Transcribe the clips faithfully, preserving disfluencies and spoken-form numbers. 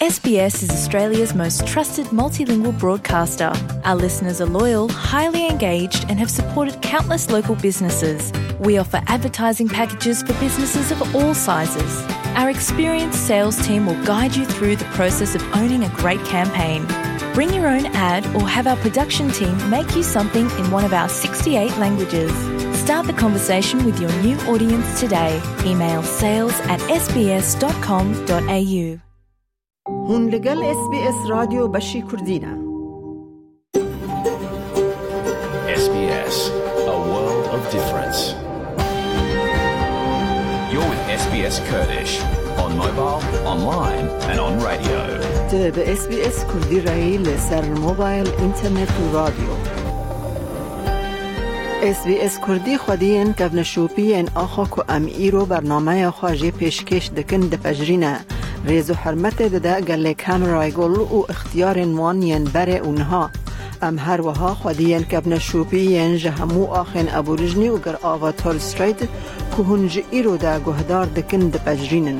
S B S is Australia's most trusted multilingual broadcaster. Our listeners are loyal, highly engaged, and have supported countless local businesses. We offer advertising packages for businesses of all sizes. Our experienced sales team will guide you through the process of owning a great campaign. Bring your own ad or have our production team make you something in one of our sixty-eight languages. Start the conversation with your new audience today. Email sales at s b s dot com dot a u. هون لگل اس بی اس رادیو بشی کردینه. S B S, a world of difference. You're with S B S Kurdish on mobile, online and on radio. ته به اس بی اس کردی رایی لسر موبایل، اینترنت و رادیو. اس بی اس کردی خودین که نشوپی ان آخا که ام ایرو برنامه خواجه پیشکش دکن دپجرینه. ریز و حرمت داده گله کامرای گل و اختیار نوانین بره اونها. ام هر وها خودین که نشوپی جهمو آخن ابورجنی و گر آواتار ستریت که هنج ایرو ده گهدار دکن دپجرینن.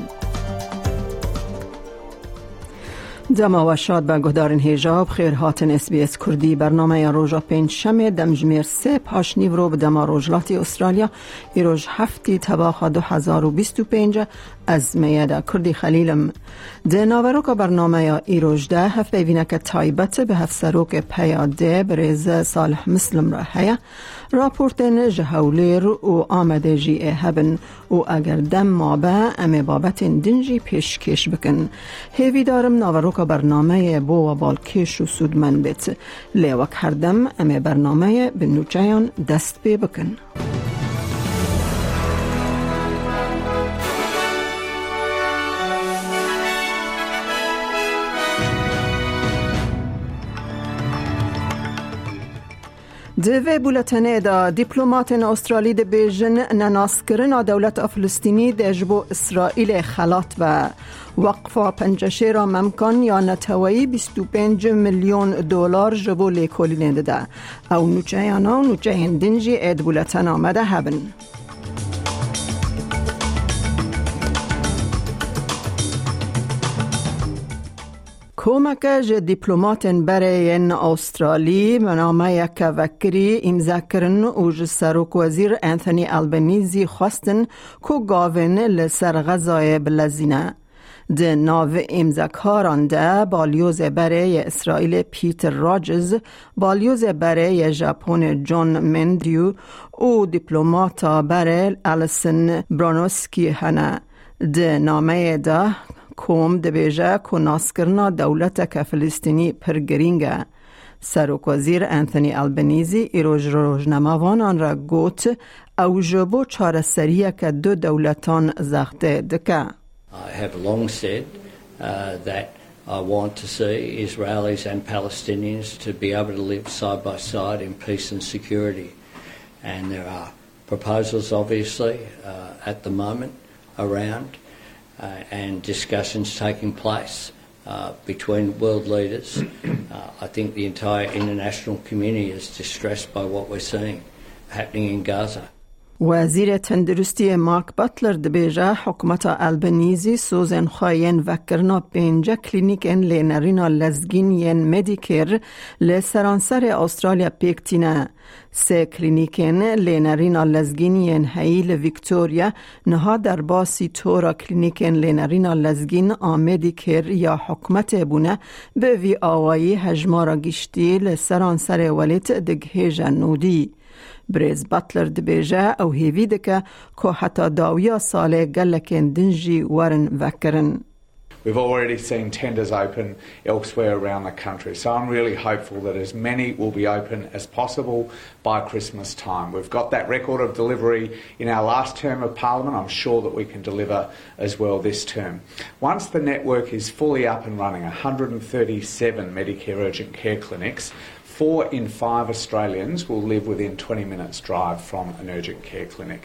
دما و شاد به گهدارن هیجاب خیر هاتن اس بی اس کردی برنامه روژا پنج شمه دمجمیر سه پاش نیورو به دما روژلاتی استرالیا ایروژ هفتی تباخ دو هزار و بیست و پنج از میاده کردی خلیلم ده ناوروک برنامه ایروژ ده هفت بیوینه که تایبت به هفت سروک پیاده بریز صالح مسلم را هیا راپورتن جهولیر و آمده جی هبن و اگر دم ما به امی بابت دنجی پیشکش بکن هیوی دارم ناوروک برنامه بو و بالکش و سودمن بیت لیوک هر دم امی برنامه به نوچهان دست بی بکن. دوی بولتنه دا دیپلومات استرالی ده بیجن نناسکرن دولت فلسطینی ده جبو اسرائیل خلات و وقفا پنجشه را ممکن یا نتوایی بیست و پنج میلیون دلار جبو لیکولین ده او نوچه یانا و نوچه هندنجی اید بولتن آمده هبن. کومکج دیپلوماتن برای استرالی منامه یک وکری امضا کردن و سروک وزیر انتونی البنیزی خواستن که گاون لسر غزای بلزینه. ده ناو امضاکاران ده بالیوز برای اسرائیل پیتر راجز، بالیوز برای ژاپن جان مندیو و دیپلوماتا برای الیسن برانوسکی هنه. ده نامه ده کوم دبیجه که ناسکرنا دولت که فلسطینی پرگرینگه. سروک وزیر انتونی البنیزی ایروژ روزنامه‌وانان را گوت او جبو چاره سریه که دو دولتان زخته دکه. I have long said uh, that I want to see Israelis and Palestinians to be able to live side by side in peace and security. And there are proposals obviously uh, at the moment around Uh, and discussions taking place uh, between world leaders. Uh, I think the entire international community is distressed by what we're seeing happening in Gaza. وزیر تندرستی مارک باتلر دبیجه حکومت البنیزی سوزن خواهین وکرنا پینجا کلینیکن لینرینا لزگین ین مدیکر لسرانسر استرالیا پیکتینه. سه کلینیکن لینرینا لزگین ین هیل ویکتوریا نها در باسی تورا کلینیکن لینرینا لزگین آمدیکر یا حکومت بونه به وی آوایی هجمارا گشتی لسرانسر ولیت دگهیجا نودی. بریز باتلر دبیجه او هیوی دکه که حتی داویا ساله گلکن دنجی ورن وکرن. We've already seen tenders open elsewhere around the country, so I'm really hopeful that as many will be open as possible by Christmas time. We've got that record of delivery in our last term of Parliament. I'm sure that we can deliver as well this term. Once the network is fully up and running, one hundred thirty-seven Medicare urgent care clinics, four in five Australians will live within twenty minutes drive from an urgent care clinic.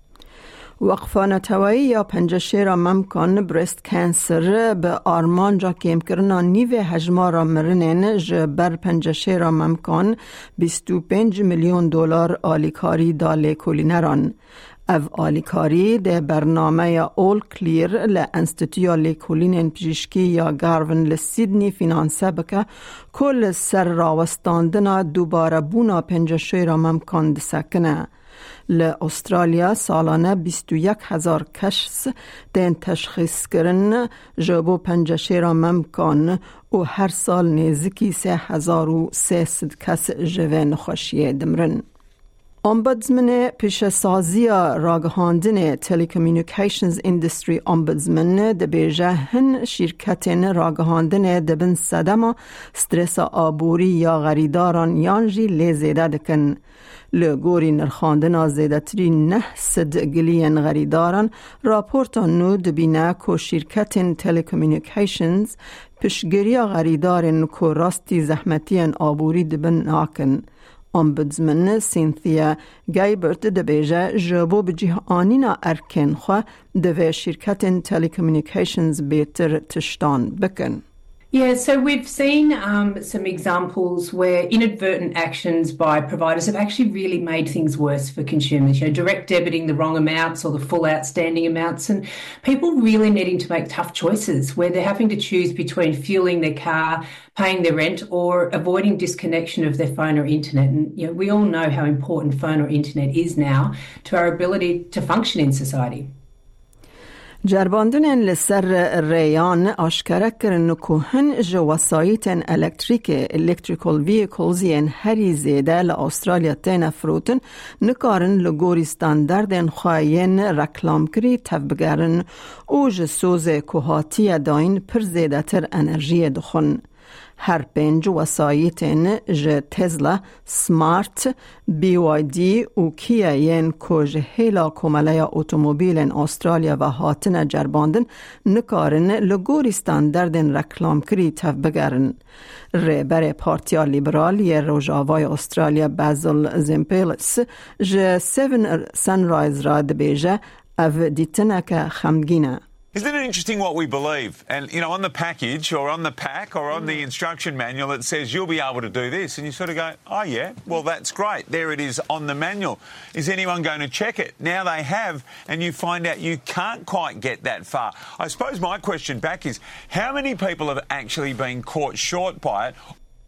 وقفان توایی یا پنجشه را ممکن برست کانسر به آرمان جا کم کرنا نیوه هجما را مرنین جبر پنجشه را ممکن بیست و پنج میلیون دلار آلیکاری داله کلی نران. اف آلیکاری ده برنامه اول کلیر لانستیتویا لیکولین پزشکی یا گارون لسیدنی فینانسه بکه کل سر راوستاندنا دوباره بونا پنجشوی را ممکن دسکنه. لأسترالیا سالانه بیست و یک هزار کشس دین تشخیص کرن جبو پنجشه را ممکن و هر سال نزدیکی سه هزار و سیصد کس جوه نخوشیه دمرن. امبودزمن پیش سازی راگهاندن تلیکومونیکیشنز اندستری امبودزمن دبیجه هن شرکتین راگهاندن دبن صدما سترس آبوری یا غریداران یانجی لیزیده دکن. لگوری نرخاندن زیده تری نه سد گلین غریداران راپورتان نو دبینه که شرکتین تلیکومونیکیشنز پیشگیری غریدارن که راستی زحمتین آبوری دبن ناکن. امبودزمن سینثیا گایبرت دبیجه جبو بجیه آنینا ارکن خواه دوی شرکت تلیکومونیکیشنز بیتر تشتان بکن. Yeah, so we've seen um, some examples where inadvertent actions by providers have actually really made things worse for consumers. You know, direct debiting the wrong amounts or the full outstanding amounts, and people really needing to make tough choices where they're having to choose between fueling their car, paying their rent, or avoiding disconnection of their phone or internet. And you know, we all know how important phone or internet is now to our ability to function in society. جرباندن لسر ریان آشکاره کرن که هن جو وسایط الکتریک electrical vehicles ین هری زیده لأسترالیا تین فروتن نکارن لگوری ستاندردن خواهین رکلام کری تفبگرن او جسوز کوهاتی داین پر زیده تر انرژی دخون. هر پنج وسایطین ج تزلا، سمارت، بی وای دی و کیا ین که ج هیلا کماله اتومبیل استرالیا و هاتن جرباندن نکارن لگوری استاندردن رکلام کری تف بگرن. رهبر پارتیا لیبرال ی روجاوای استرالیا بازل زمپیلس ج سیون سنرایز را دبیجه او دیتنک خمگینه. Isn't it interesting what we believe? And, you know, on the package or on the pack or on the instruction manual, it says you'll be able to do this. And you sort of go, oh, yeah, well, that's great. There it is on the manual. Is anyone going to check it? Now they have, and you find out you can't quite get that far. I suppose my question back is, how many people have actually been caught short by it?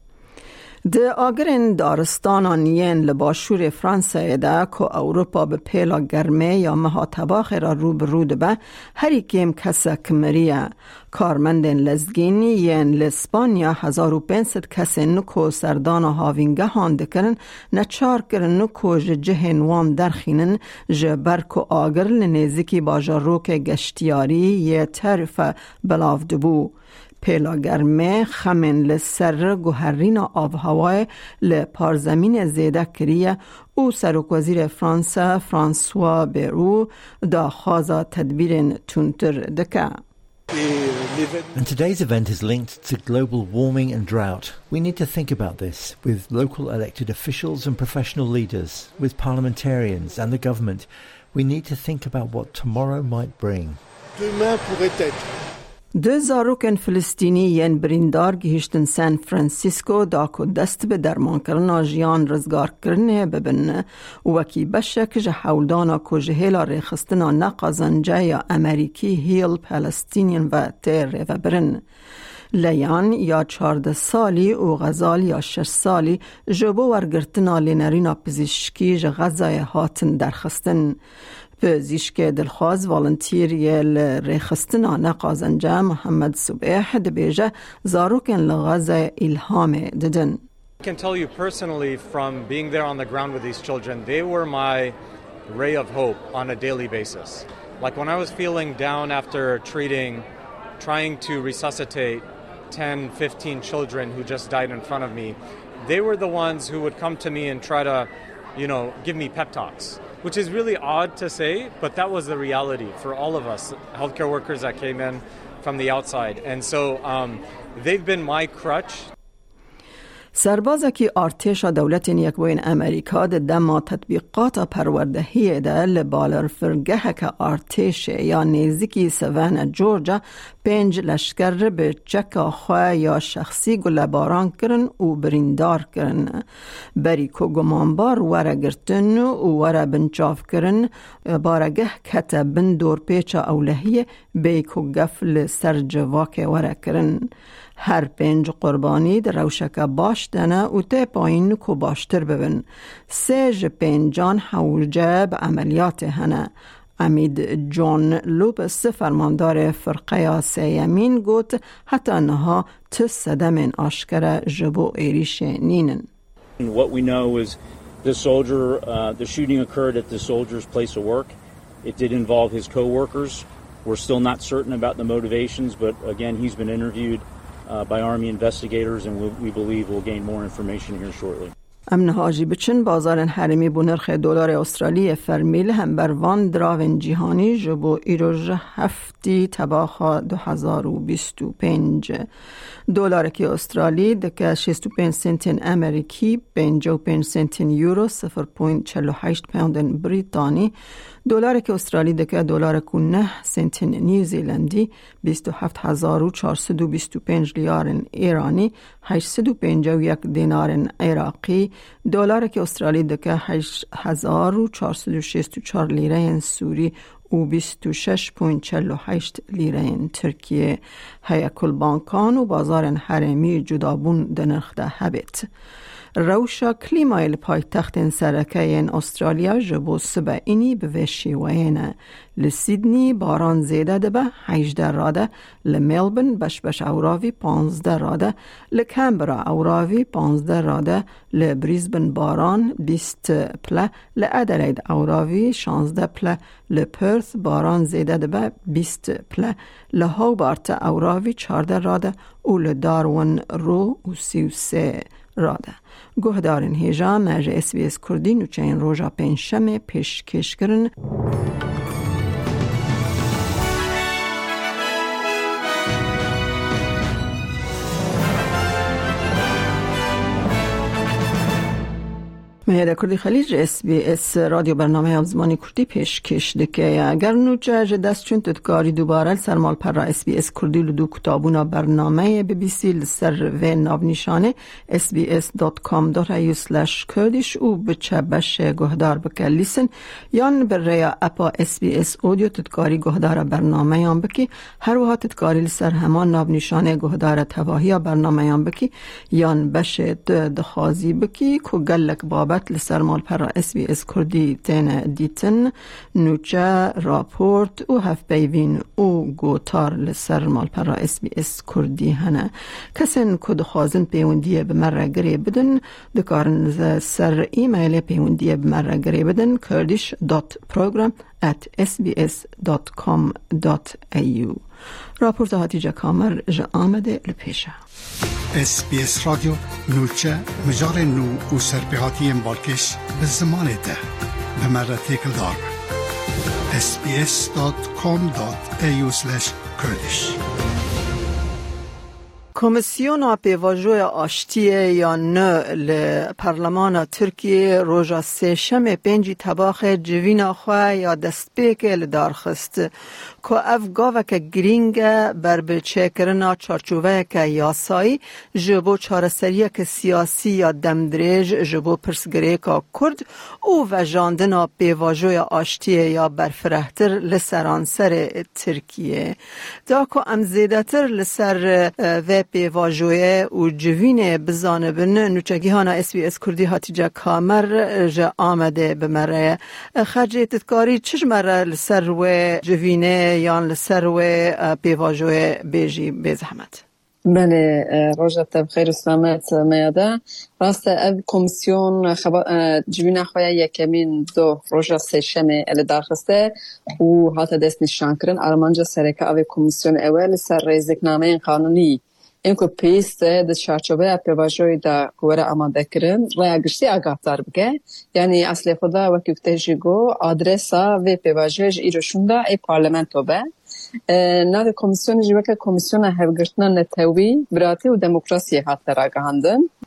ده آگرین دارستانان ین لباشور فرانسه ده که اوروپا به پیلا گرمه یا مها تباخ را رو برود به هری کم کسا کمریه. کارمندین لزگین ین لسپانیا هزار و پینصد کسی نکو سردان هاوینگه هانده کرن نچار کرن نکو جهن وان درخینن جبرک و آگر لنیزیکی باجاروک گشتیاری یه طرف بلاف دبو. پیلا گرمه خمن لسر گوهرین آب هوای لپارزمین زیده کریه او سرک وزیر فرانسه فرانسوا بیرو دا خوازا تدبیر تونتر دکه. And today's event is linked to global warming and drought. We need to think about this with local elected officials and professional leaders, with parliamentarians and the government. We need to think about what tomorrow might bring. Demain pourrait être. دو زاروکن فلسطینی ین بریندار گهشتن سان فرانسیسکو دا که دست به درمان کرنا جیان رزگار کرنه ببن وکی بشک جه حولدانا که جهیلا ریخستنا نقازنجه یا امریکی هیل پلستینین و تیر و برن. لیان یا چارده سالی و غزال یا شش سالی جبو ورگرتنا لینرینا پزشکی جه غزای هاتن درخستن. پزشک دلخواز والنتیر یل ریخستنا نقازنجه محمد صبیح دبیجه زاروکن لغزه الهام ددن. I can tell you personally from being there on the ground with these children, they were my ray of hope on a daily basis. Like when I was feeling down after treating, trying to resuscitate ten, fifteen children who just died in front of me, they were the ones who would come to me and try to, you know, give me pep talks. Which is really odd to say, but that was the reality for all of us, healthcare workers that came in from the outside. And so um, they've been my crutch. سربازه که ارتش دولت یکوین امریکا ده دما تطبیقات پروردهی ده لبالر فرگه که ارتش یا نزدیکی سوان جورجا پنج لشکر به چکا خواه یا شخصی گلباران کرن و بریندار کرن. بری که گمانبار وره گرتن و وره بنچاف کرن بارگه کتا بندور پیچا اولهی بی که گفل سر جواک وره کرن. هر پنج قربانی در روشک باش دنه و ته پایین که باشتر ببن. سه پنجان حوجه به عملیات هنه. امید جان لوپس فرماندار فرقه سیمین گوت حتی انها تصده من آشکر جبو ایریش نینن. What we know is the soldier, uh, the shooting occurred at the soldier's place of work. It did involve his co-workers. We're still not certain about the motivations, but again, he's been interviewed uh, by Army investigators, and we, we believe we'll gain more information here shortly. امن هاجی بچن بازار حرمی بونرخ دلار استرالی فرمیل هم بر وان دراون جهانی جبو ایروژ هفتی تباخا دو هزار و بیست و پنج. دلار که استرالی دکه شست و پنج سنتین امریکی، پنج و پنج سنتین یورو، صفر پوینت چهل و هشت پوند بریتانی. دلار که استرالی دکه دلار که نه سنتین نیوزیلندی، بیست و هفت هزار و چهارصد و بیست و پنج لیار ایرانی، هشتصد و پنجاه و یک دینار عراقی. دلار که استرالی دکه هشت هزار و چهارصد و شصت و چهار لیره سوری و بیست و شش پوینت چهل و هشت لیره ترکیه. هیکل بانکان و بازار حرمی جدابون دنرخده هبت. روشا کلیمای پایتخت سرکه این استرالیا جبو سبا اینی به وشی وینه. لسیدنی باران زیده ده به هجده راده، لملبن بش بش اوراوی پانزده راده، لکمبرا اوراوی پانزده راده، لبریزبن باران بیست پله، لادلید اوراوی شانزده پله، لپرث باران زیده ده به بیست پله، لهوبارت اوراوی چارده راده و لدارون رو و سی و سه راده. گهدارن هیجا مرج اس بی اس کردی نوچه این روژا پنجشنبه پیش کش کرن. میاد کردی خلیج اس بی اس رادیو برنامه افزمانی کردی پیش کش دکه. اگر نوچه دست چون تدکاری دوباره سرمال پر را اس بی اس کردی لدو کتابونا برنامه بی بی سی لسر و ناب نشانه اس بی اس دات کام دات ای یو سلش کردیش و بچه بش گهدار بکر لیسن یان بر ریا اپا اس بی اس اودیو تدکاری گهدار برنامه یان بکی هر وها تدکاری لسر همان ناب نشانه گهدار تواهی برنامه یان بکی یان بش دخازی بکی که گلک بابا لسر مال پر اس بی اس کردی تین دیتن نوچه راپورت و هف بیوین و گوتار لسر مال پر اس بی اس کردی هنه. کسین که دخوازن پیوندیه بمره گری بدن دکارن سر ایمیل پیوندیه بمره گری بدن kurdish dot program at s b s dot com dot a u. راپورت هاتیجا کامر جا آمده لپیشه. اس بی اس رادیو نوچه مجار نو و سرپیهاتی مبالکش به زمان ده به مرة تیکل دار اس بی اس دات کام دات ای یو slash kurdish. کمیسیون پیواژوی آشتی یا نه لپارلمان ترکیه روژا سه شم پنجی تباخ جوینا خواه یا دست پیکه لدارخست که افگاوه که گرینگ بر بچه کرنا چارچوه که یاسایی جبو چارسریه که سیاسی یا دمدریج جبو پرسگره که کرد او و جاندنا پیواژوی آشتی یا برفرهتر لسرانسر ترکیه دا که امزیده تر لسر و پیواژوی و جوین بزانبن نوچگیهانا اس بی اس کردی هاتیجا کامر جا آمده بمره خرجی تدکاری چش مره لسر و جوینه یا لسر و پیواژوی بیجی بزحمت؟ بله روزت بخیر و سلامت میاده راست او کمیسیون خبا... جوین خواه یکمین دو روژا سشمه ال داخسته و حتی دست نشان کرن آلمانجا سرکه او کمیسیون اول سر رزگنامه قانونی این که پیست ده چارچوبه پیواژوی دا کوره آماده کرن رای گشتی آگاهدار بگه یعنی اصل خدا وکی گفته گو آدرسا و پیواژوی ایروشوندا ای پارلمنتو به ناو کمیسیون جوکه کمیسیون هفگرتنا نتوی براتی و دموکراسی هات در آگاهاندن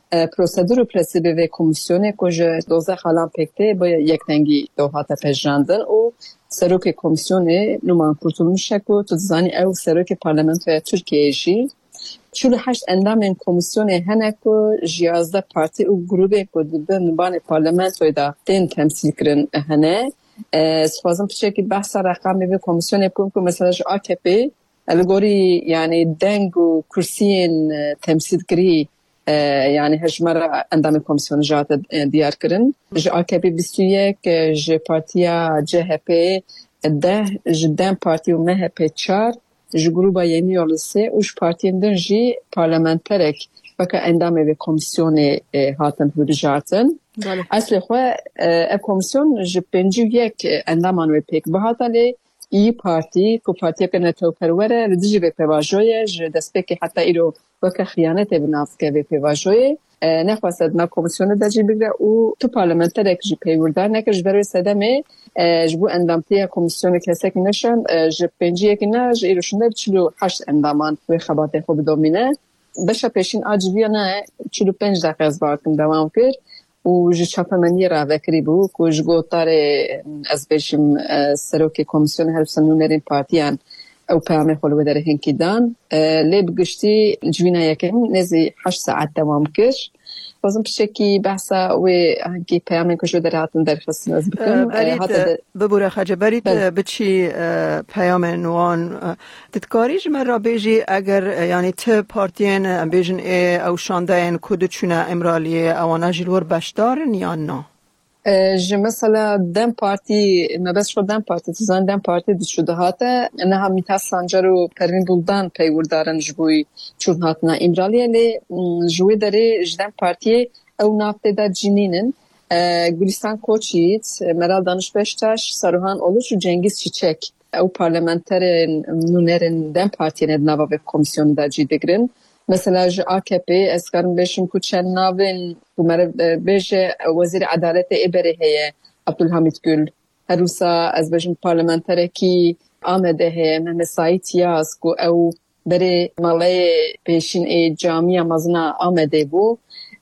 پروسیدور پرسیبه و کمیسیون که دوزه خالان پکته با یک تنگی دو هاته پجراندن و سروک کمیسیون نمان کرتولمش که تو زانی او سروک پارلمنت و ترکیه جی چول هشت اندام این کمیسیون هنه که جیازده پارتی و گروبه که به نبان پارلمنت و دا تین تمثیل کرن هنه سوازم پچه که بحث رقمی به کمیسیون بکن که مثلا جو آ کی پی الگوری یعنی دنگ و کرسین تمثیل کری یعنی هجمره اندام کمیسیون جات دیار کرن جو آ کی پی بیست و یک جو پارتیا جه پی ده جدن پارتی و مه پی چار جو گروبا یمی یولسه اوش پارتین دن جی پارلمنترک وکا اندامه به کمیسیون هاتن هودجاتن اصل خواه اب کمیسیون جو پنجی و یک اندامان و پیک بهاتا لی ای پارتی که پارتی که نتو پروره ردیجی به پیواجوی جو دست پیک حتی ایرو وکا خیانت بناف که به پیواجوی نخواستد ما کمیسیون داجی بگره و تو پارلمنترک جو پیوردار نکرش بروی سدمه جبو اندامتی کمیسیون کسک نشن جب پنجی یک نه ج ایرو شنده چلو هشت اندامان و خبات خوب دومینه بشه پیشین آجبیه نه چلو پنج دقیقه از بارکم دوام کرد و ج چاپمنی را وکری بو که ج گوتار از بیشم سروک کمیسیون هر سنونرین پارتیان او پیام خلوه داره هنکی دان لیب گشتی جوینا یکم نزی هشت ساعت دوام کرد بازم پشکی بحثا و هنگی پیامی که شو در هاتون در خستن از بکن برید ببوره خجه برید بچی پیام نوان ددکاری جمع را بیجی اگر یعنی ته پارتین بیجن او شانده این کدو چونه امرالی اوانا جلور بشدارن یا نه؟ جه مثلا دم پارتی مبس شو دم پارتی تزان دم پارتی دی شده هاته نه هم میتا سانجارو پرین بولدان پیوردارن جبوی چون هاتنا امرالیه لی جوی داره جدم پارتی او نافته دا جنینن گلیستان کوچیت مرال دانش بشتاش سروهان اولوش و جنگیز چیچک او پارلمنترین نونرین دم پارتی ندناوا به کمیسیون دا جی دگرن مثلا جو آ کی پی اسکارم بشم که چند ناوین بمر بشه وزیر عدالت ابره هیه عبدالحمید گل هروسا از بشم پارلمنتره کی آمده هیه مهمه سایتیاز که او بره ماله پیشین ای جامعه مزنا آمده بو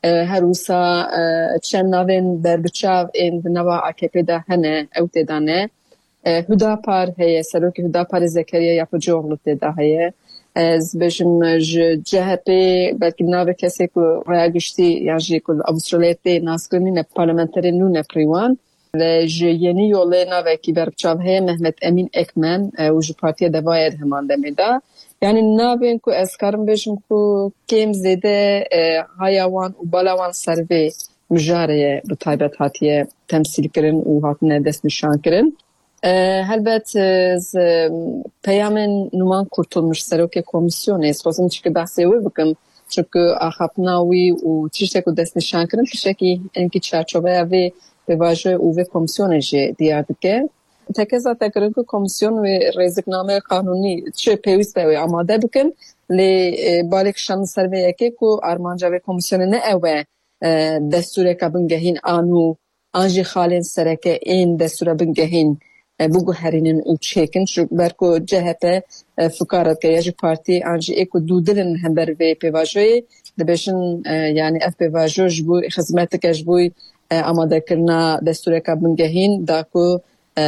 هروسا چند ناوین بربچاو این نوا آ کی پی ده هنه او تدانه هدا پار هیه سروک هدا پار زکریه یا پجوغلو تدا هیه از بشم جه پی بلکه ناو کسی که رایگشتی یا جی که استرالیت ناسکنی نه پارلمنتری نو نه پریوان لجه یعنی یوله ناو کی بربچاو هی محمد امین اکمن و جو پارتی دوای همان دمیدا یعنی ناو این که از کارم بشم که کم زده هایوان و بالاوان سروی مجاره به طایبت هاتیه تمثیل کرن و هاتنه دست نشان کرن هلبت از پیام نمان کرتولمش سروک کمیسیونه خواستم چه که بحثی وی بکم چون آخابناوی و چیزی که دست نشان کردن پیشکی اینکه چارچوبه اوی به واژه اوی کمیسیونه جه دیار دکه تکیزا تکرن که کمیسیون و رزگنامه قانونی چه پیوست به آماده بکن لی بالک شان سروی یکی که آرمانجا و کمیسیونه نه اوه دستور که بنگهین آنو آنجی خالین سرکه این دستور بنگهین بگو هرینن او چیکن چون برکو جهت فکرات که یه پارتی آنجی ایکو دودلن هم بر وی پیواجوی دبشن یعنی اف پیواجو جبوی خدمت که جبوی آماده کرنا دستور که بنگهین داکو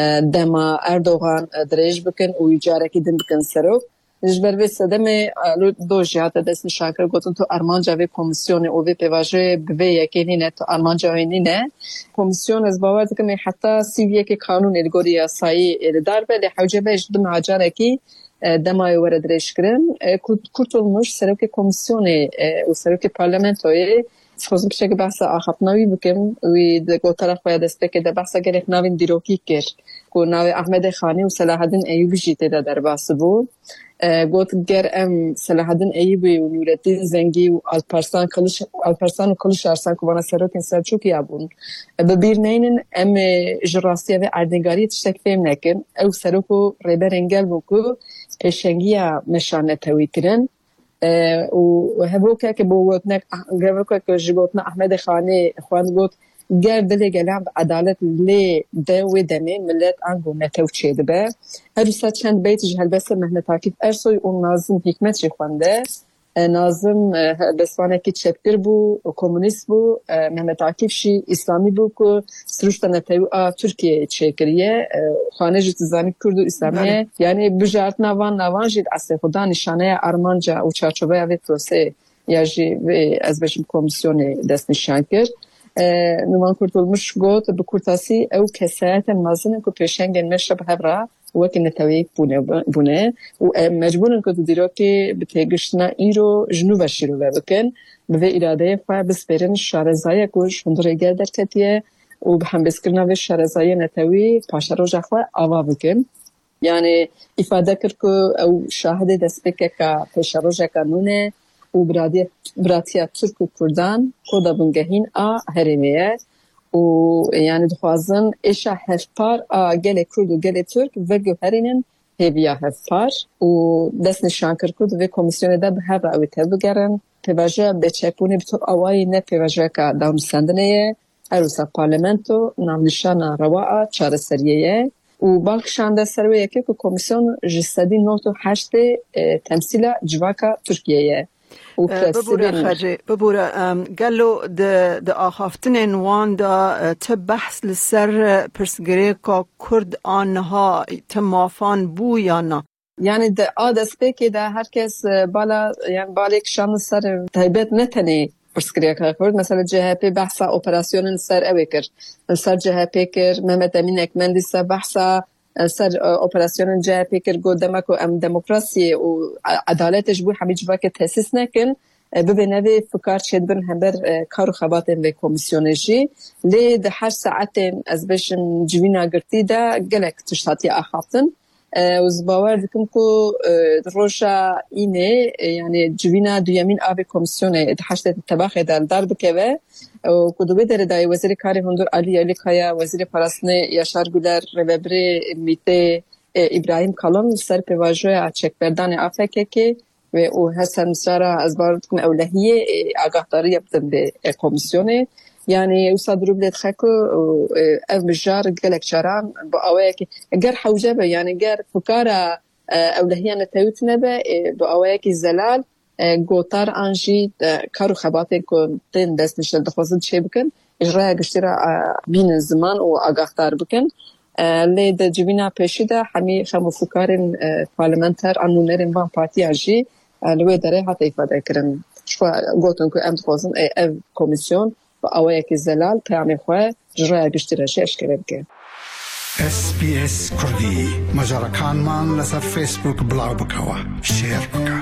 دما اردوغان دریج بکن و ایجاره که دن بکن سرو جبر وی سدم دو جهت دست نشان کرد گفتن تو آرمان جاوی کمیسیون او وی پیواژه به یکی نه تو آرمان جاوی نه کمیسیون از باور دکم حتی سی یک قانون الگوری اسایی ادار به حوجه بهش دم عجاره کی دمای ورد رشکرن کرتولمش سروک کمیسیون و سروک پارلمانتوی خصوصا بشه که بحث آخابناوی بکم وی دو طرف باید است که در بحث گرک ناوین دیروکی کرد که ناو احمد خانی و صلاح الدین ایوبی جیته در بحث بود گوت گر ام صلاح الدین ایوبی و نورالدین زنگی و الپرسان کلش الپرسان و کلش ارسان که وانا سروکن سرچوکی ابون ببیر نینن ام جراسی و اردنگاری تشتک فهم نکن او سروکو ریبر انگل بکو پیشنگیا نشانه توی کرن و هبوکه که بوت نک گروکه که جبوتنا احمد خانی خوان گوت گر دل گلم عدالت لی دو دمی ملت انگو نتوچید به هر روز چند بیت جهل بس مهنت تاکید ارسوی اون نازم حکمت چی خوانده نازم بسوانه کی چپکر بو کمونیست بو محمد عاکف شی اسلامی بو کو سروشت نتایو ترکیه چکریه خانه جتزانی کرد و اسلامیه یعنی بجارت نوان نوان جد اصل خدا نشانه ارمانجا و چارچوبه اوی پروسه یا جی از بشم کمیسیون دست نشان کرد نوان کرتولمش گوت بکرتاسی او کسایت مازن کو پیشنگن مشرب هبرا وکی نتوی بونه بونه و مجبورن که دیرا که بتگشتنا ایرو جنوب شیرو بکن به اراده خو بسپرن شارزای کوش هندره گل درکتیه و به هم بسکرنا به شارزای نتوی پاشا رو جخوا آوا بکن یعنی ifade کر که او شاهد دست بکه که پاشا رو جکانونه و برادی براتیا ترک و کردان کودا بنگهین آ هرمیه و یعنی دخوازن ایشا هفپار گل کرد و گل ترک و گوهرینن هیویا هفپار و دست نشان کرد و کمیسیون ده به هر اوی تل بگرن پیواجه بچکونی بطور آوائی نه پیواجه که داونستندنه اروسا پارلمنتو نامنشان رواعه چار سریه و بالکشان ده سروی یکی که کمیسیون جسدی نوتو هشت تمثیل جواکا ترکیه ببورا خرجي ببورا قالوا د د اخافتن وان دا تبحث لسر برسگریکا کرد آنها تمافان بو یا نه یعنی د آدس که ده هر کس بالا یعنی بالک شان سر تایبت نتنی برسگریکا کرد مثلا جه پی بحثا اپراسیون سر اوی کرد سر جه پی کرد محمد امین اکمندی سر بحثا سر اپراسیون جه پیکر گو دمکو ام دموکراسی و عدالتش بو همی جوا که تحسیس نکن ببینه وی فکر شد بن همبر کارو خباتن وی کمیسیونجی لی ده هر ساعتن از بشن جوینا گرتی ده گلک تشتاتی اخافتن و زباور دکم که روشا اینه یعنی جوینا دویمین آوی کمیسیونه ده هشت تباخه در در بکوه و کدوبه در دای وزیر کاری هندور علی علی کایا وزیر پراسنه یاشار گولر رببری میته ابراهیم کالون سر پیواژه چک بردن افکه که و او حسن سارا از باردکم اولهیه آگاهداری یابتن به کمیسیونه یعنی استاد روبلت خکو او مجار گلک چران با اوه که اگر حوجه به یعنی اگر فکر اولهیه نتایوت نبه با اوه که زلال گوتار آنجی کارو خباتن کن تن دست نشل دخوازن چه بکن اجرای گشتی را بین زمان و آگاهدار بکن لی ده جوینا پیشی ده همی خمو فکارن پارلمنتر انونرین وان پارتی آنجی لوی داره حتی ایفاده کرن شو گوتن که ام دخوازن او کمیسیون با اوه که زلال پیامی خواه اجرای گشتی را شش کرد که اس بی اس کردی مجارکان من لسر فیسبوک بلاو بکوا شیر بکوا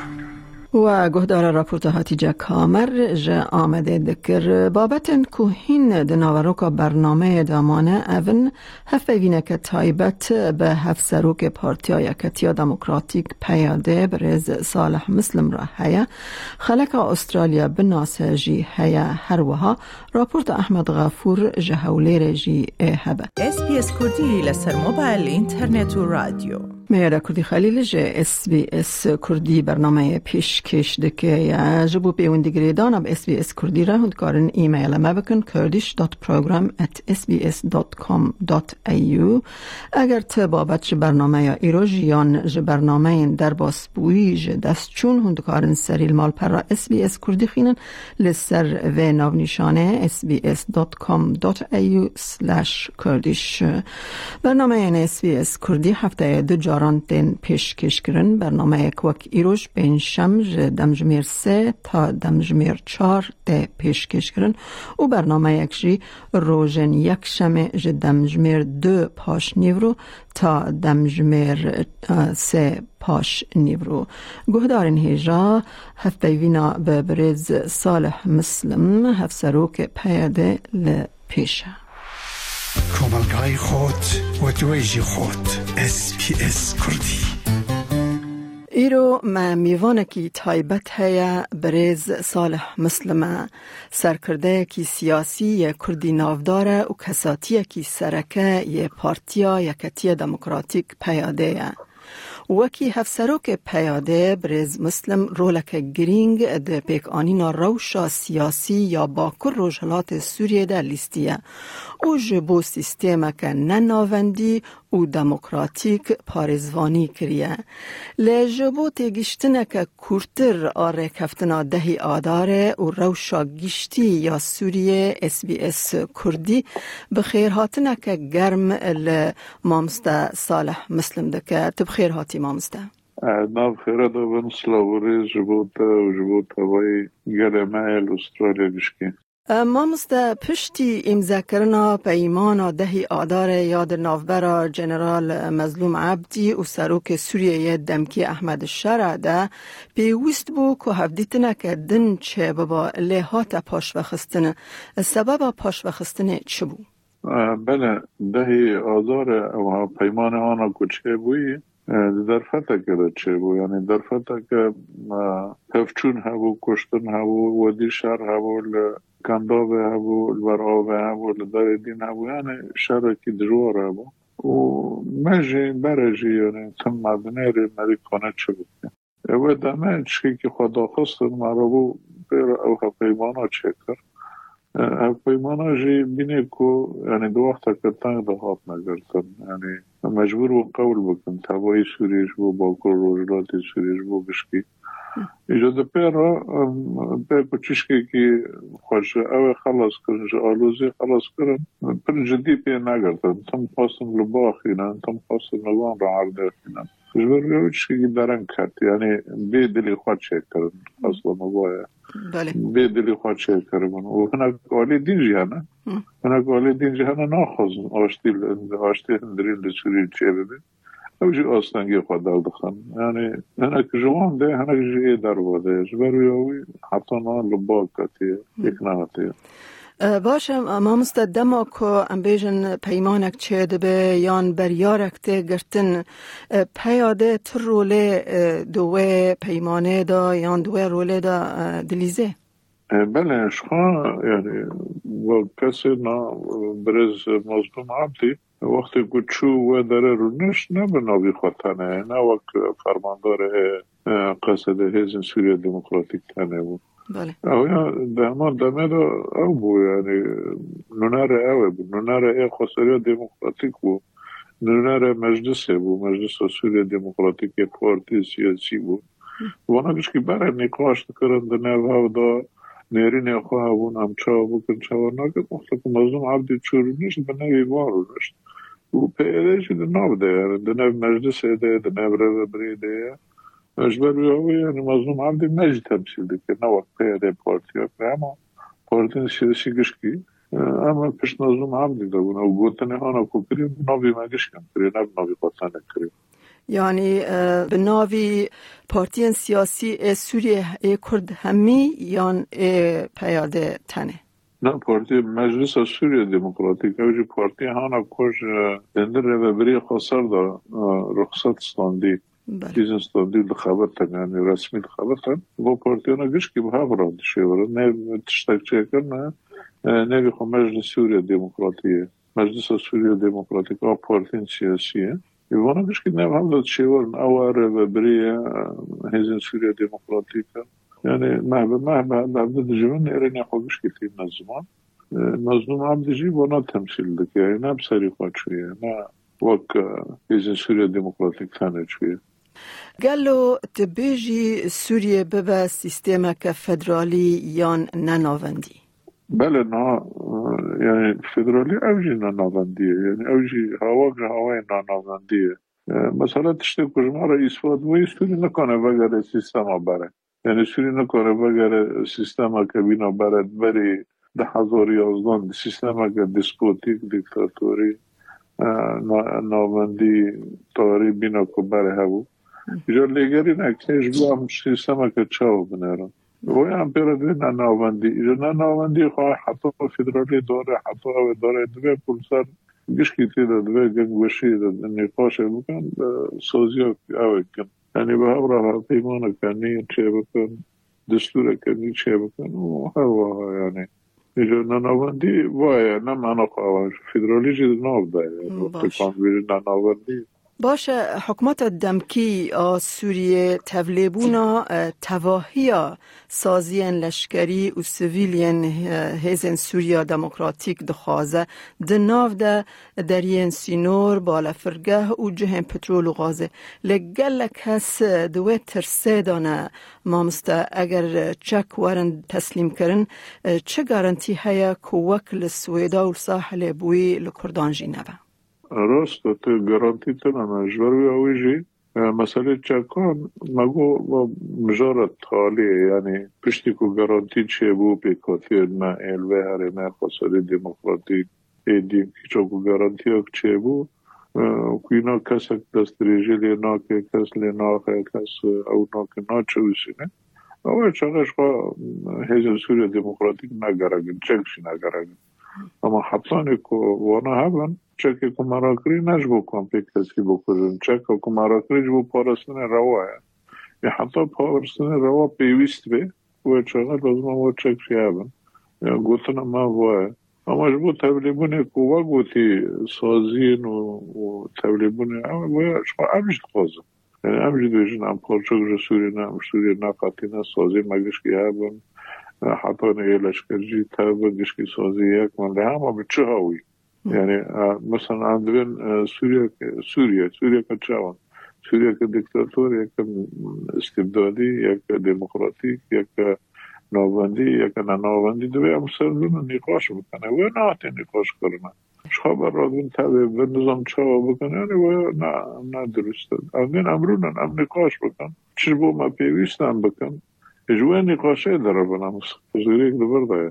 و گهدار راپورت هاتیجا کامر جا آمده دکر بابتن کوهین دناوروکا برنامه دامانه اون هفته وینه که تایبت به هفت سروک پارتیا یکتیا دموکراتیک پیاده برز صالح مسلم را هیا خلق استرالیا بناسه جی هیا هر وها راپورت احمد غافور جهولیر جی هبه اس بی اس کردی لسر موبایل اینترنت و رادیو میره کردی خلیل جه اس بی اس کردی برنامه پیش کش دکه یا جبو پیوندگری دانا به اس بی اس کردی را هندکارن ایمیل ما بکن kurdish dot program at s b s dot com dot a u اگر ته بابت چه برنامه یا ایروژ یان جه برنامه در باس بویی جه دست چون هندکارن سریل مال پر را اس بی اس کردی خینن لسر و ناو نشانه s b s dot com dot a u slash kurdish برنامه این اس بی اس کردی هفته دو جاران تین پیش کش کرن برنامه کوک ایروژ بین شمج دمجمیر سه تا دمجمیر چار ده پیش کش کرن و برنامه یکشی روژن یک شمه دمجمیر دو پاش نیورو تا دمجمیر سه پاش نیورو گهدارن هیجا هفته وینا به برز صالح مسلم هفت سروک پیاده لپیشه کاملگاه خود و دویجی خود اس پی اس کردی ایرو ما میوانه کی تایبت هیا برز صالح مسلمه سرکرده کی سیاسی کردی نافداره و کساتی کی سرکه ی پارتیا یکتی دموکراتیک پیاده وکی هفسروک پیاده برز مسلم رولک گرینگ ده پیک آنینا روشا سیاسی یا باکر روشلات سوریه در لیستیه او جبو سیستیمه که نناوندی و دموکراتیک پارزوانی کریه. لجبو تگیشتنه که کورتر آره کفتنا دهی آداره و روشا گیشتی یا سوریه اس بی اس کردی بخیر هاتنه که گرم المامسته صالح مسلم ده که تبخیر هاتی مامسته. نام خیره دا بن سلاوری جبوت و جبوت هوای گرمه الاسترالیا گشکی. ما مسته پشتی امضا کرنا پیمان دهی آدار یاد نافبر جنرال مظلوم عبدی و سروک سوریه دمکی احمد شرع ده پیوست بو که هفدیتنه که دن چه بابا لحات پاش وخستنه سبب پاش وخستنه چه بو؟ بله دهی آدار و پیمان آنا کچه بوی در فتح که چه بو یعنی در فتح که هفچون هبو کشتن هبو ودی شهر هبو کنداب هبو الورعاب هبو لدار دین هبو یعنی شهر کی دجوار هبو و مجی برجی یعنی تم مدنه ری مری کنه چه بود و دمه چکی که خدا خواستن مرابو بیر او پیمانا چه کر او پیمانا جی بینه که یعنی دو وقتا که تنگ ده هات نگرتن یعنی مجبور و قول بکن تبایی سوریش بو باکر روجلاتی سوریش بو بشکی ایجاد پیرا پیر کچیشکی که خوش او خلاص کرن جا آلوزی خلاص کرن پر جدی پیر نگرتن تم خواستن لبا خینن تم خواستن لبان را عرده خینن جبر بیو چشکی که درن کرد یعنی بی دلی خواد چه کرن اصلا مبایه بی دلی خواد چه کرن و هنک آلی دین جهنه هنک آلی دین جهنه ناخوزن آشتی هندرین لسوری چه ببین اوجی آستانگی خود دل دخن یعنی هنک جوان ده هنک جیه در بوده جبر بیوی حتی نا لبا کتیه اکناتیه باشه ما مستدما که ام بیجن پیمانک چه دبه یان بریارک ده گرتن پیاده تر روله دوه پیمانه دا یان دوه روله دا دلیزه بله شخوا یعنی و کسی نا برز مظلوم عبدی وقتی کچو و داره رو نشت نه به نابی خواهتنه نه وقت فرماندار قصد هیزن سوریه دموکراتیک تنه بود بله او یا دهمان دمه دا او بود یعنی نونر اوه بود نونر ای خسریه دموکراتیک بود نونر مجلس بود مجلس سوریه دموکراتیک پارتی سیاسی بود وانا کشکی برای نقاش کرن ده نوه دا نیرین خواه بون همچه بکن چه ناکد مختلف مظلوم عبدی چوری نیشت به نوی وارو نشت و پیدایشی ده نو ده ده نو مجلس ده ده نو رو بری ده اجبر بیاوی یعنی مظلوم عبدی مجی تمثیل ده که نو پیده پارتی ها که اما پارتی سیاسی گشکی اما پشت مظلوم عبدی ده بونه و گوتنه ها نکو کریم نوی مگش کم کریم نو نوی قطانه کریم یعنی به ناوی پارتی سیاسی سوریه ای کرد همی یان ای پیاده تنه نه پارتی مجلس سوریه دموکراتیک اوجی پارتی هانا کش اندر رو بری خسر دا رخصت استاندی دیزن استاندی دخبر تن یعنی رسمی دخبر تن با پارتی هانا گش که به هم راند شیوره نه تشتک چه کرنه نه بیخوا مجلس سوریه دموکراتیه مجلس سوریه دموکراتیک ها پارتی سیاسیه وانا کش که نم هم داد شیورن اواره و بریه هیزن سوریه دموکراتیکه یعنی محبه محبه محبه دجمن نیرین خوگش که تیم نزمان مظلوم عبدی وانا تمثیل دکه یعنی نم سری خواد شویه نه وک هیزن سوریه دموکراتیک تنه شویه گلو تبیجی سوریه ببه سیستم که فدرالی یان نناوندی بله نه یعنی فدرالی اوجی ناناوندیه یعنی اوجی هوا که هوای ناناوندیه مثلا تشتی کجما رئیس فاد وی سوری نکنه بگره سیستم ها بره یعنی سوری نکنه بگره سیستم ها که بینا برد بری ده هزار یازدان سیستم ها که دیسپوتیک دیکتاتوری ناوندی تاری بینا که بره هبو ایجا لیگری نکش بو هم سیستم ها که چاو بنرم وی هم پیرا دوی نناوندی ایجا نناوندی خواه حتی فدرالی داره حتی او داره دوی پولسر گشکی تیده دوی گنگوشی نقاشه بکن سازی ها او کن یعنی به هم راه پیمان کنی چه بکن دستور کنی چه بکن و هوا یعنی ایجا نناوندی وای نه مانا خواه فدرالی جید ناو داره وقتی کان بیری نناوندی باشه حکومت دمکی سوریه تولیبونا تواهی سازین لشکری و سویلین هیزن سوریا دموکراتیک دخوازه دناو ده درین سینور بالا فرگه و جهن پترول و غازه لگلک هست دوی ترسه دانه مامسته اگر چک وارن تسلیم کرن چه گارنتی هیا که وکل سویدا و ساحل بوی لکردان جینبه؟ راست تو گارانتی تنها جوری آویجی مسئله چکان مگو مجرد حالی یعنی پشتی کو گارانتی چه بو پیکاتیر نه الوه هر نه خاصی دموکراتیک ایدیم که چکو گارانتی ها چه بو کوینا کس دست ریجی نا که کس لینا که کس او نا که نا چویسی نه اوه چنش خواه هیزن سوریا دموکراتیک نگرگن چکشی نگرگن اما حتانی که وانا هبن چکی که مراکری نجبو کن پی کسی بکرن چکی که مراکری جبو پارستن رواه یا حتی پارستن رواه پیویست بی و چقدر لازم و چکشی هبن یا گوتن ما واه اما جبو تبلیبونه که و گوتی سازین و تبلیبونه اما واه شما امجد خوزن یعنی امجد ویجن ام پارچک رسولی نه امشوری نه قطی نه سازی مگشکی هبن حتی نه لشکرجی تبا گشکی سازی یک من له همه به چه هاوی یعنی مثلا عندنا سوريا سوريا سوريا كتشاون سوريا كديكتاتور يك استبدادي يك ديمقراطيك يك نوبندي يك نوبندي دوی امسرون نقاش بکنه و نه نقاش کنه خبر را دون تابع به نظام چاوا بکنه یعنی و نه نه درسته اگر امرون هم نقاش بکن چه بو ما پیوستم بکن جوه نقاشه داره بنام زیرک دبرده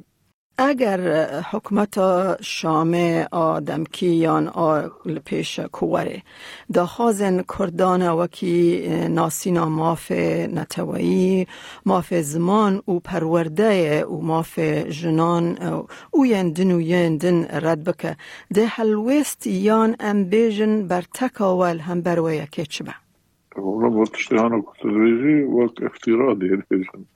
اگر حکومت شام آدمکیان آل پیش کوره داخازن کردان وکی ناسینا ماف نتوایی ماف زمان و پرورده و ماف جنان او یندن و یندن رد بکه ده حلوست یان ام بیجن بر تکاول هم بروی که چه با اونا با تشتیهان کتدویجی وقت افتیرادی بیجن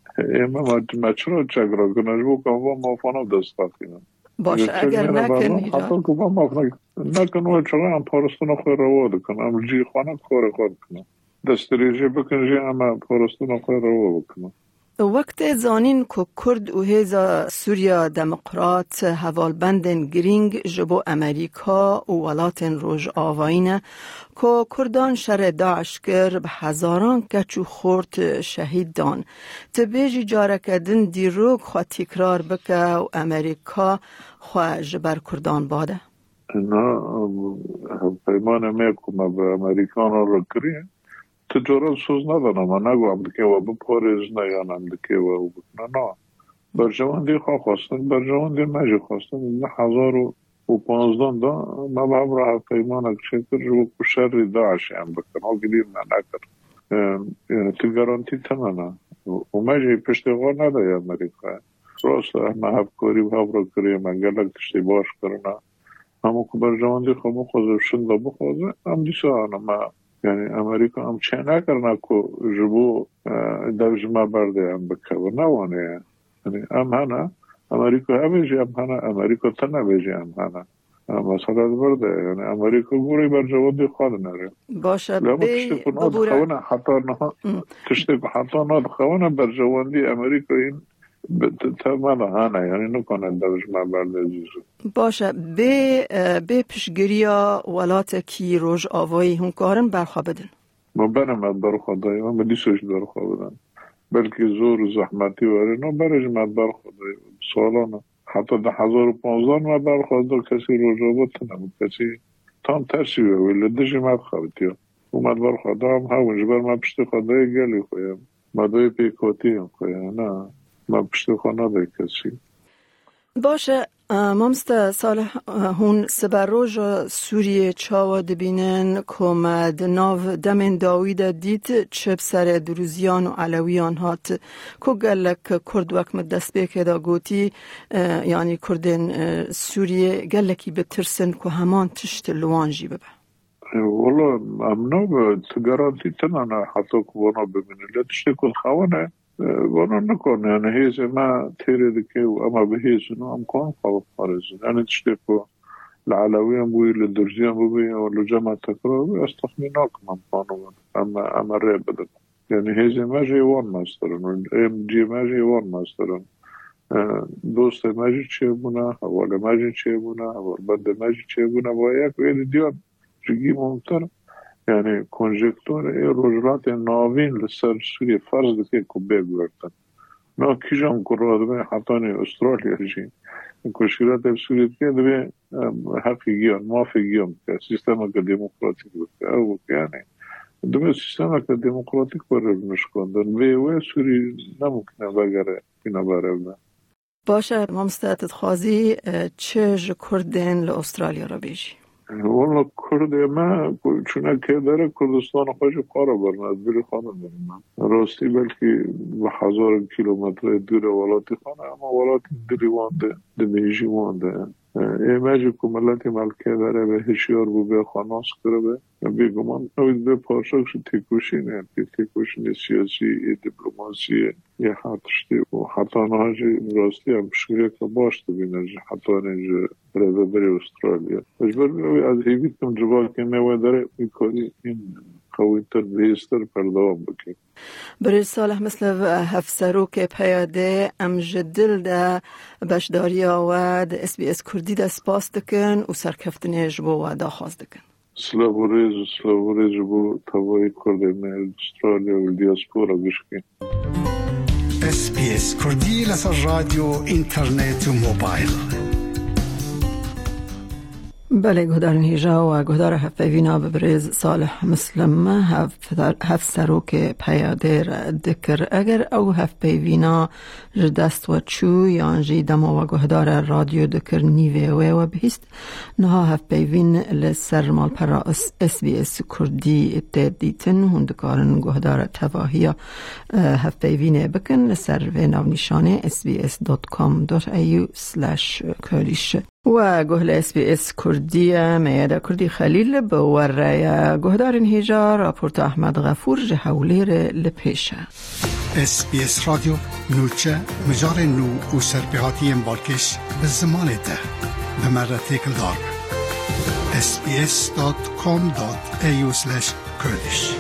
اما ما چرا چگرا کنه جو که ما مافانا دست کنیم باشه اگر نکنی حتی که ما مافانا نکنه چرا هم پارستان خواه روا دکنه هم جی خانه کار خود کنه دست ریجی بکنجی اما پارستان خواه روا بکنه وقت زانین که کرد و هیزا سوریا دموکرات حوالبندن گرینگ جبو امریکا و ولاتن روژ آوائینه که کردان شر داعش کر به هزاران کچو خورد شهید دان تبیجی جاره کدن دیروگ خواه تکرار بکه و امریکا خواه جبر کردان باده؟ نه پیمان میکم به امریکان رو کریم تجارت سوز ندارم من نگو هم دکه و بپاریز نه یا نم دکه و نه نه برجوان دی خواه خواستن برجوان دی مجی خواستن نه هزار و پانزدان دا ما به هم راه پیمان اکشه کر جو کشر داعش هم بکن ها گلیم نه نکر یعنی تی گارانتی تمنه و مجی پشتغار نده امریکا راست همه هفکاری و هفرا کری من گلک تشتی باش کرنه همه که برجوان دی خواه مخوزه شنده بخوزه هم دیسا ما یعنی امریکا هم چه نکرنه که جبو دوجمه برده هم بکه نوانه یعنی هم هنه امریکا همیجی هم هنه امریکا تنه بیجی هم هنه مسئله برده یعنی امریکا بوری بر جوادی خواهد نره باشه بی ببوره حتی نه تشتی حتی نه خوانه بر جوادی امریکا این تمام هانه یعنی نکنه دوجمه برده جیزو باشه به به پیشگیریا ولات کی روز آوایی هم کارن برخوا بدن ما برم برخوا دایم ما دیسوش برخوا بدن بلکه زور و زحمتی واره نه برج ما برخوا دایم سوالانه حتی ده هزار و پانزدان ما برخوا دا کسی روز آوات نمود کسی تام ترسیوه ولی دجی ما بخوابتیا اومد برخوا دایم هاونج بر ما پشت خدای گلی خویم ما دای پیکاتی هم خویم نه ما پشت خانه دای کسی باشه مامست صالح هون سبر روز سوریه چاوا دبینن کمد ناو دمن داوید دید چپ سر دروزیان و علویان هات که گلک کرد وکم دست بکه دا گوتی یعنی کردن سوریه گلکی بترسن که همان تشت لوانجی ببه والا امنا به تگرانتی تنانه حتی که وانا ببینه لتشتی کل خوانه وانا نکنه یعنی هیز ما تیره دکه و اما به هیز نو هم کن خواب خارزه یعنی تشتی که العلويين بوي للدرزيان بوي ولا جماعة تكرار استخدمناك من قانون أما أما الرابط يعني هذا ما جي وان ماسترن ام جي ما جي وان ماسترن دوست ما جي تشيبونا ولا ما جي تشيبونا ولا بد ما جي تشيبونا وياك ويد ديون جي ممتر يعني كونجكتور اي رجلات ناوين لسر سوريا فرض دكي كوبي بوقتن نا كيجام قرار دبي حطاني استراليا جي كوشيرات سوريا دبي حقيقيا ما فيهم كسيستم ديمقراطي او يعني دبي سيستم ديمقراطي بر نشكون دن وی و سوری نممکنه بگره اینا بره باشه مامستات خازی چه کردن لاسترالیا را بیشی والله کرد ما چون که داره کردستان خوش قاره برناد بری خانه داریم راستی بلکه به هزار کیلومتر دور ولاتی خانه اما ولاتی دری وانده دمیجی وانده ایماجی که ملتی ملکه داره به هشیار بو به خاناس کرده بیگمان نوید به پارشاک شو تیکوشینه تیکوشین سیاسی دیپلوماسی یه حتشتی و حتی نهاجی راستی هم شکریه که باشته بینه حتی نجا برده بری استرالیا اجبر بیوی از هیویتم جبا که نوی داره میکنی این قویتر بیستر پردوام بکن برای صالح مثل هفسروک پیاده ام جدل ده بشداریا و ده اس بی اس کردی ده سپاس دکن و سرکفتنه جبو و ده خواست دکن سلابوریز و سلابوریز جبو تبایی کرده من استرالیا و دیاسپورا بشکن اس بی اس کردی لسر رادیو اینترنت و موبایل بله گهدار هیجا و گهدار هفوینا ببرز صالح مسلم هف سروک پیاده را دکر اگر او هف پیوینا جدست و چو یانجی دما و گهدار رادیو دکر نیوه و بهست نها هف پیوین لسر مال پرا اس بی اس کردی اتدیتن هندکارن گهدار تواهی هف پیوینه بکن لسر و ناو نشانه اس بی اس دات کام دات ای یو سلش کرلیش و گهل اس بی اس کردی میاده کردی خلیل بوره گهدار هیجا راپورت احمد غفور جهولیر لپیشه اس بی اس رادیو نوچه مجار نو و سرپیهاتی امبالکش به زمان ده به مرد تکل دار اس بی اس دات کام دات ای یو سلش کردش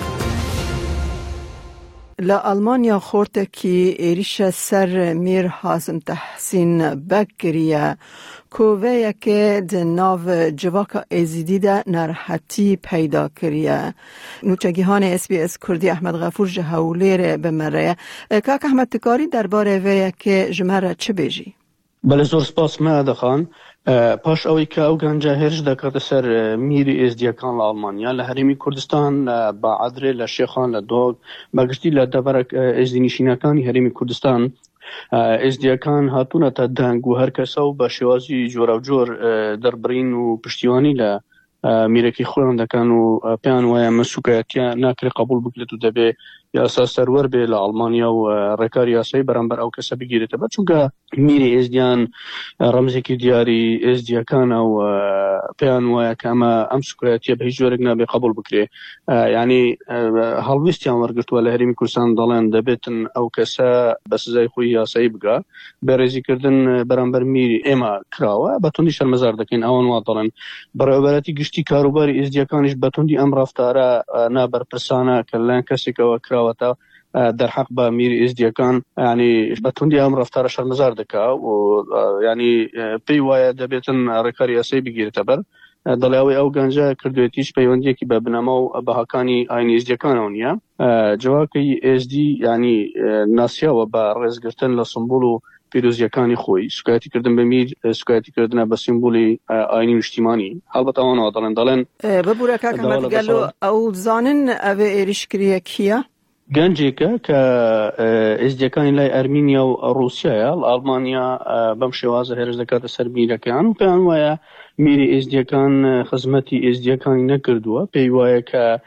لألمانيا خورتكي إيريشا سر مير حازم تحسين بكريا كوويا كي دناف جواكا ازيديدا نرحتي پیدا كريا نوچگيهان اس بي اس كردي احمد غفور جهولير بمريا كاك احمد تكاري درباره ويا كي جمهره چه بيجي؟ بله زور سپاس مهد خان پاش اوی که او گنجه هرج دکات سر میری ازدیاکان لالمانیا لحریمی کردستان با عدره لشیخان لدوگ بگشتی لدبرک ازدینیشینکانی حریمی کردستان ازدیاکان هاتونه تا دنگ و هر کساو با شوازی جور و جور دربرین و پشتیوانی ل میرکی خوان دکان و پیان و مسوکاتیا ناکر قبول بکلتو دبی یا اساس سرور به لالمانیا و رکاری اسی برانبر او کسا بگیره تبا چونکه میری ازدیان رمزی که دیاری ازدیاکان و پیان و کاما ام سوکاتیا به جورگ نبی قبول بکره یعنی هالویستیان ورگرت ولی هریمی کردستان دالن دبیتن او کسا بس زی خوی اسی بگا برزی کردن برانبر میری اما کراوه بتوندی شرمزار دکین اوان وادالن برابرتی گشتی کاروباری ازدیاکانش بتوندی ام رفتاره نابر پرسانه کلن کسی که وکرا وتا در حق با میر ازدیاکان یعنی بتوندی ام رفتار شرمزار دکا و یعنی پی وای دبیتن رکاری اسی بگیره تبر دلاوی او گنجا کردویتیش پیوندی کی به بنما و بهاکانی این ازدیاکان اونیا جواکی از دی یعنی ناسیا و با رزگرتن لسمبولو پیروزیکانی خوی سکایتی کردن به میر سکایتی کردن به سیمبولی آینی اجتماعی البته آن آدلن دالن ببورا که کمت گلو او زانن او ایریش کریه کیا گنجی که که ازدیاکانی لای ارمینیا و روسیه آلمانیا بمشي وازه هرز دکات سر میره کان و پیان ویا میری ازدیاکان خدمتی ازدیاکانی نکردوا پی ویا که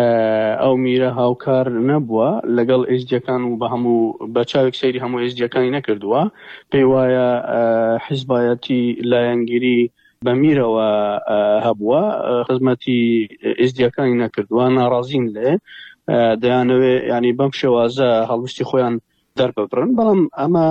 او میره هاوکار نبوا لگل ازدیاکان و به همو بچاوک سری همو ازدیاکانی نکردوا پی ویا حزبایتی لایانگیری بمیره و هبوا خدمتی ازدیاکانی نکردوا ناراضین له دیانوی یعنی بمشي وازه هلوستی خویان دەرببڕن بەڵام ئەمە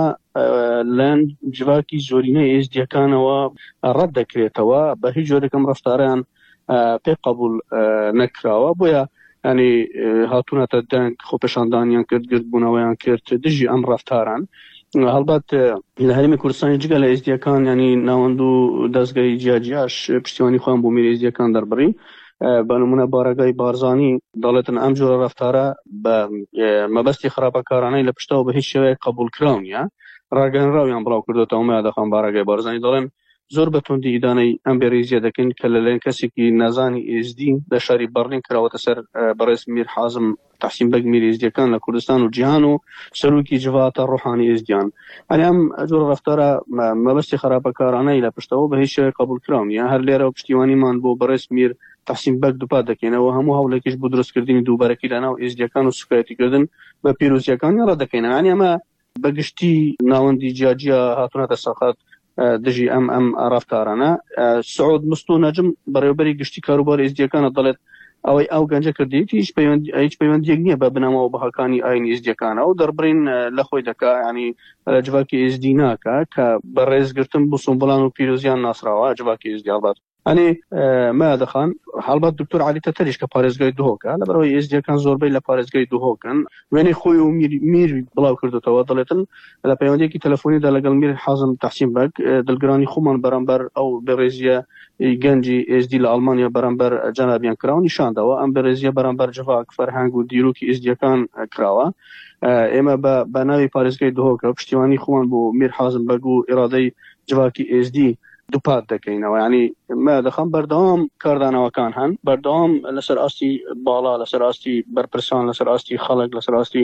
لەن جواکی زۆرینەی ئێزدیەکانەوە ڕەت دەکرێتەوە بە هیچ جۆرێکم ڕەفتاریان پێ قبول نەکراوە بۆیە ینی هاتوونەتە دەنگ خۆپێشاندانیان کرد گرتبوونەوەیان کرد دژی ئەم ڕەفتاران هەڵبەت لە هەرێمی کوردستانی جگە لە ئێزدیەکان ینی ناوەند و دەستگای جیاجیاش پشتیوانی خۆیان بۆ میری ئێزدیەکان دەربڕی بە نمونە بارەگای بارزانی دەڵێتن ئەم جۆرە ڕەفتارە بە مەبەستی خراپەکارانەی لە پشتەوە بە هیچ شێوەیەک قبول کراو نیە ڕاگەنراویان بڵاو کردوێتەوە مەیە دەخوان بارەگای بارزانی دەڵێن زۆر بەتوندی ئیدانەی ئەم بێریزیە دەکەن کە لەلایەن کەسێکی نازانی ئێزدی لە شاری بەرلین کراوەتە سەر بەڕێز میر حازم تحسین بەگ میری ئێزدیەکان لە کوردستان و جیهان و سەرۆکی جڤاتە ڕۆحانی ئێزدیان ئەنی ئەم جۆرە ڕەفتارە مەبەستی خراپەکارانەی لە پشتەوە بە هیچ شێوەیەک قبول کراو نیە هەر لێرە پشتیوانیمان بۆ بەڕێز میر تحسین بەگ دووپات دەکەینەوە هەموو هەوڵێکیش بۆ دروستکردنی دووبارەکی لەناو ئێزدیەکان و سوکایەتیکردن بە پیرۆزیەکانی ڕەدەکەینەوە ئەنی ئەمە بەگشتی ناوەندی جیاجیا هاتوونەتە سەخات دژی ئەم ئەم ڕەفتارانە سعود مستو نەجم بەڕێوەبەری گشتی کاروبار ئێزدیەکانە دەڵێت ئەوەی ئەو گەنجە کردێتی هیچ پەیوەندیەک نییە بە بنەمەوە بەهاکانی ئاینی ئێزدیەکانە و دەربڕین لە خۆی دەکا ینی لە جواکی ئێزدی ناکە کە بە ڕێزگرتن بۆ سۆمبڵان و پیرۆزیان ناسراوە جواکی ئێزدی هەڵبات ئەنی مەیە دەخان هەڵبەت دکتۆر عەلی تەتەریش کە پارێزگای دوهۆکە لەبەرەوەی ئێزدیەکان زۆربەی لە پارێزگای دوهۆکن وێنەی خۆی و میر بڵاو کردوتەوە دەڵێتن لە پەیوەندیەکی تەلەفۆنیدا لەگەڵ میر حازم تحسین بەگ دڵگرانی خۆمان بەرامبەر ئەو بێڕێزیە گەنجی ئێزدی لە ئەڵمانیا بەرامبەر جەنابیان کراوە نیشاندەوە ئەم بێڕێزیە بەرامبەر جڤاک فەرهەنگ و دیروکی ئێزدیەکان کراوە ئێمە بە ناوی پارێزگای دوهۆکە پشتیوانی خۆمان بۆ میر حازم بەگ و ئێرادەی جواکی ئێزدی دووپات دەکەینەوە ینی مە دەخەم بەردەوام کاردانەوەکان هەن بەردەوام لەسەر ئاستی باڵا لەسەر ئاستی بەرپرسان لەسەر ئاستی خەڵک لەسەر ئاستی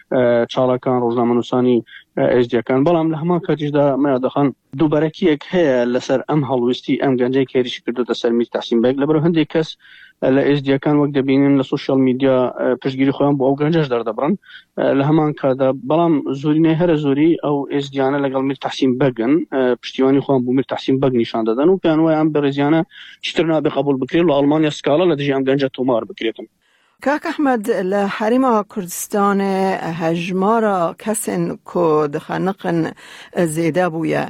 چاڵەکان ڕۆژنامەنووسانی ئێزدیەکان بەڵام لە هەمان کاتیشدا مە دەخەن دووبارەکیەک هەیە لەسەر ئەم هەڵویستی ئەم گەنجەی کێریش کردوتە سەر میر تحسین بەگ لەبەرەوە هەندێک کەس لە ئێزدیەکان وەک دەبینن لە سوشیال میدیا پشتگیری خۆیان بۆ ئەو گەنجەش دەردەبڕن لە هەمان کاتدا بەڵام زۆرینەی هەرە زۆری ئەو ئێزدیانە لەگەڵ میر تحسین بەگن پشتیوانی خۆیان بۆ میر تحسین بەگ نیشان دەدەن و پێیان وایە ئەم بەڕێزیانە چتر نابێ قبول بکرێت لە ئەڵمانیا سکاڵە لە دژی ئەم گەنجە تۆمار بکرێتن کاک ئەحمەد لە حەریما کوردستان هەژمارە کەسن کۆ دخەنقن زێدە بوویە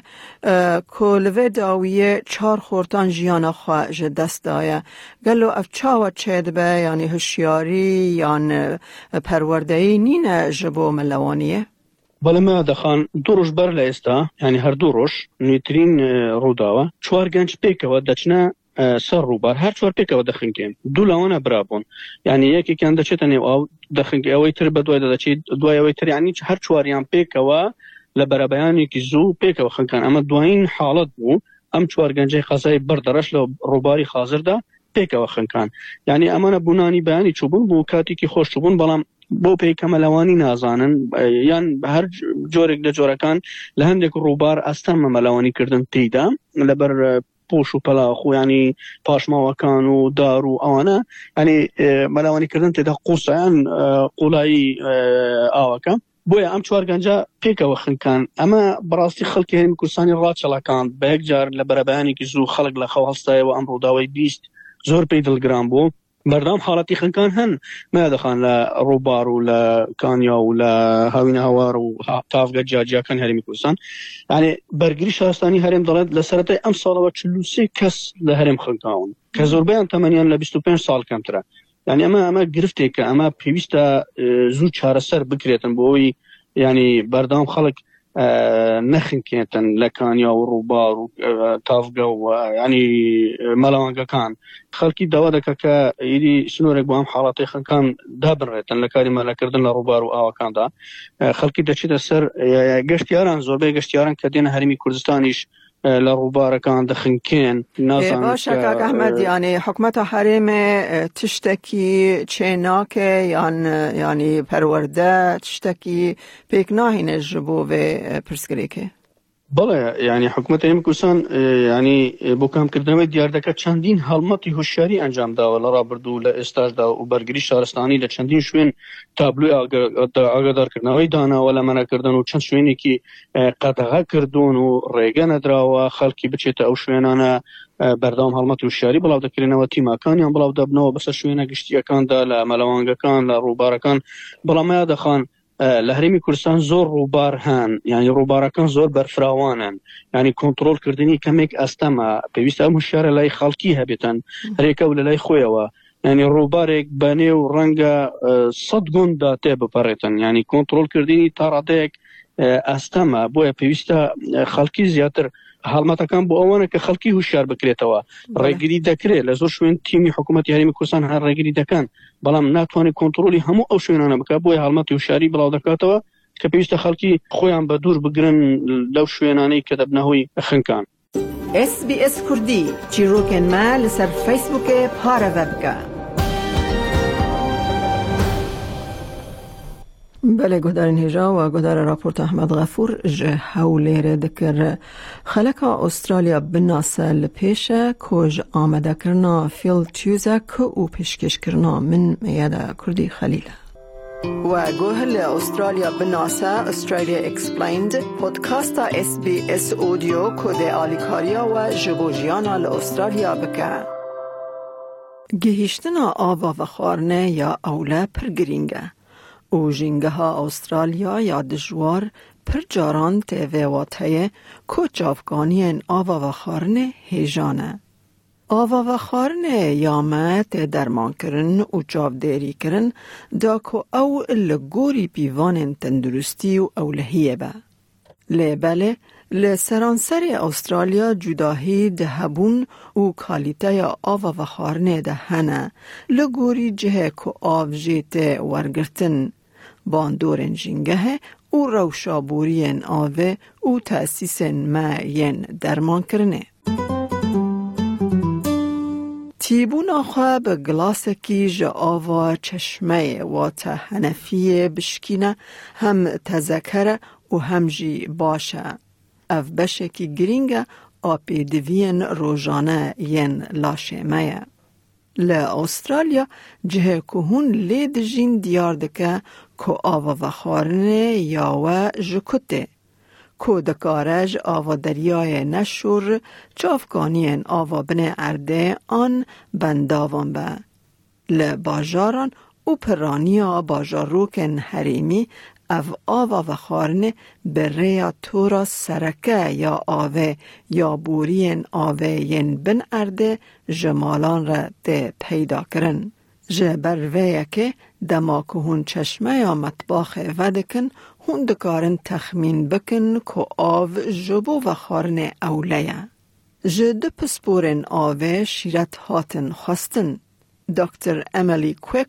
کۆ لەوێ داویە چار خۆرتان ژیانە خوا ژە دەستدایە گەلو ئەف چاوە چێ دەبە یانی هوشیاری یان پەروەردەیی نینە ژە بۆ مەلەوانیە بەڵێمە دەخان دوو ڕۆژ بەر لە ئێستا ینی هەردوو ڕۆژ نوێترین ڕووداوە چوار گەنج پێکەوە دەچنە سەر ڕووبار هەر چوار پێکەوە دەخنکێن دوو لەوانە برابوون یعنی یەکێکیان دەچێتە نێو ئەو دەخنک ئەوەی تر بە دوای دەدەچێت دوایەوەی تر یعنی هەر چواریان پێکەوە لە بەرەبەیانێکی زوو پێکەوە خنکان ئەمە دوایین حاڵەت بوو ئەم چوار گەنجەی قەزای بەردەڕەش لە ڕووباری خازردا پێکەوە خنکان یعنی ئەمانە بوونانی بەیانی چوبوون بۆ کاتێکی خۆش چوبوون بەڵام بۆ پێکەمەلەوانی نازانن یان هەر جۆرێک لە جۆرەکان لە هەندێک ڕووبار ئەستان مەمەلەوانیکردن تێیدا لەبەر پۆش و پەلاخ و ینی پاشماوەکان و دار و ئەوانە ینی مەلەوانیکردن تێدا قوسەیان قوڵایی ئاوەکە بۆیە ئەم چوار گەنجە پێکەوە خنکان ئەمە بەڕاستی خەڵکی هەرێمی کوردستانی ڕاچەڵەکان بە یەک جار لە بەرەبەیانێکی زوو خەڵک لە خەو هەڵستایەوە ئەم ڕووداوەی بیست زۆر پێی دڵگران بوو بەردەوام حاڵەتی خنکان هەن مە دەخان لە ڕووبار و لە کانیا و لە هاوینە هەوار و تافگە جیاجیەکان هەرێمی کوردستان یعنی بەرگری شارستانی هەرێم دەڵێت لە سەرەتای ئەم ساڵەوە چل و سێ کەس لە هەرێم خنکاون کە زۆربەیان تەمەنیان لە بیست و پێنج ساڵ کەمترە یعنی ئەمە ئەمە گرفتێکە ئەمە پێویستە زوو چارەسەر بکرێتن بۆ ئەوی ینی بەردەوام خەڵک نەخنکێتن لە کانیا و ڕووبار و تافگە و ینی مەلەوانگەکان خەڵکی داوا دەکە کە ئیدی سنوورێک بۆ ئەم حاڵەتی خنکان دابڕێتن لە کاری مەلەکردن لە ڕووبار و ئاوەکاندا خەڵکی دەچێتە سەر گەشتیاران زۆربەی گەشتیاران کە دێنە هەرێمی کوردستانیش لە ڕووبارەکان دەخنکێن نازانن باشە کاک ئەحمەد یانی حکومەتە هەرێمێ تشتێکی چێ ناکێ یان ینی پەروەردە تشتێکی پێک ناهێنێ ji بۆ vê pirsgirêkê بەڵێ ینی حکوومەتە هەرێمی کوردستان ینی بۆ کامکردنەوەی دیار دەکات چەندین هەڵمەتی هوشیاری ئەنجام داوە لە ڕابردوو لە ئێستاشدا و بەرگری شارستانی لە چەندین شوێن تابلوی ئاگادارکردنەوەی داناوە لە مەنەکردن و چەند شوێنێکی قەدەغە کردوون و ڕێگە نەدراوە خەڵکی بچێتە ئەو شوێنانە بەردەوام هەڵمەتی هوشیاری بڵاو دەکرێنەوە تیماکانیان بڵاو دەبنەوە بەسەر شوێنە گشتیەکاندا لە مەلەوانگەکان لە ڕووبارەکان بەڵام یا دەخان لە هەرێمی کوردستان زۆر ڕووبار هەن یعنی ڕووبارەکان زۆر بەرفراوانن یعنی کۆنتڕۆڵکردنی کەمێک ئەستەمە پێویستە ئەم هوشیارە لای خەڵکی هەبێتن هەرێکە و لە لای خۆیەوە یعنی ڕووبارێک بەنێو ڕەنگە سەد گونددا تێ بپەڕێتن یعنی کۆنتڕۆڵکردنی تا ڕادەیەک ئەستەمە بۆیە پێویستە خەڵکی زیاتر هەڵمەتەکان بۆ ئەوانە کە خەڵکی هوشیار بکرێتەوە ڕێگری دەکرێت لە زۆر شوێن تیمی حکوومەتی هەرێمی کوردستان هەر ڕێگری دەکەن بەڵام ناتوانێت کۆنتڕۆلی هەموو ئەو شوێنانە بکات بۆیە هەڵمەتی هوشیاری بڵاو دەکاتەوە کە پێویستە خەڵکی خۆیان بە دوور بگرن لەو شوێنانەی کە دەبنەهۆی خنکان. اس بی اس کوردی چیرۆکێن ما لەسەر فەیسبووکێ پارەڤە بکە. بله گودارین هجا و گودار راپورت احمد غفور جه هولیر دکر خلقا استرالیا بناسه لپیشه کج آمده کرنا فیل تیوزه که او پیشکش کرنا من میاده کردی خلیله و گوهل استرالیا بناسه استرالیا اکسپلیند پودکاست اس بی اس اودیو کد آلیکاریا و جبوجیانا لأسترالیا بکه گهیشتنا آوا و خارنه یا اوله پرگرینگه او جنگه ها استرالیا یا دجوار پر جاران تیوه واتهیه که جافگانین آوا و خارنه هیجانه. آوا و خارنه یامه تی درمان کرن و جافدیری کرن دا که او لگوری پیوان تندرستی و اولهیه با. لیبله لسرانسر استرالیا جداهی ده هبون و کالیته آوا و خارنه ده هنه لگوری جهه که آو جیت ورگرتن باندورن جنگه و روشابورین آوه و تأسیسن ماین درمان کرنه. تیبون آخوا به گلاسکی جا آوا چشمه و تا هنفیه بشکینه هم تذکره و هم جی باشه. اف بشکی گرینگه آپی دوین روزانه ین لاشمه. لأسترالیا جه کهون لید جین دیار دکه که آوا و خارنه یا و جکته که دکارج آوا دریای نشور چافکانین آوا بنه ارده آن بنداوان به لباجاران او پرانیا باجاروکن حریمی او آوا و خارنه بریا تورا سرکه یا آوه یا بورین آوه ین بن ارده جمالان را ده پیدا کرن. جبرویه که دماکو هون چشمه یا مطباخ ودکن هون دکارن تخمین بکن که آو جبو و خارنه اولیه. جد پسپورن آوه شیرت هاتن خواستن. دکتر امیلی کویک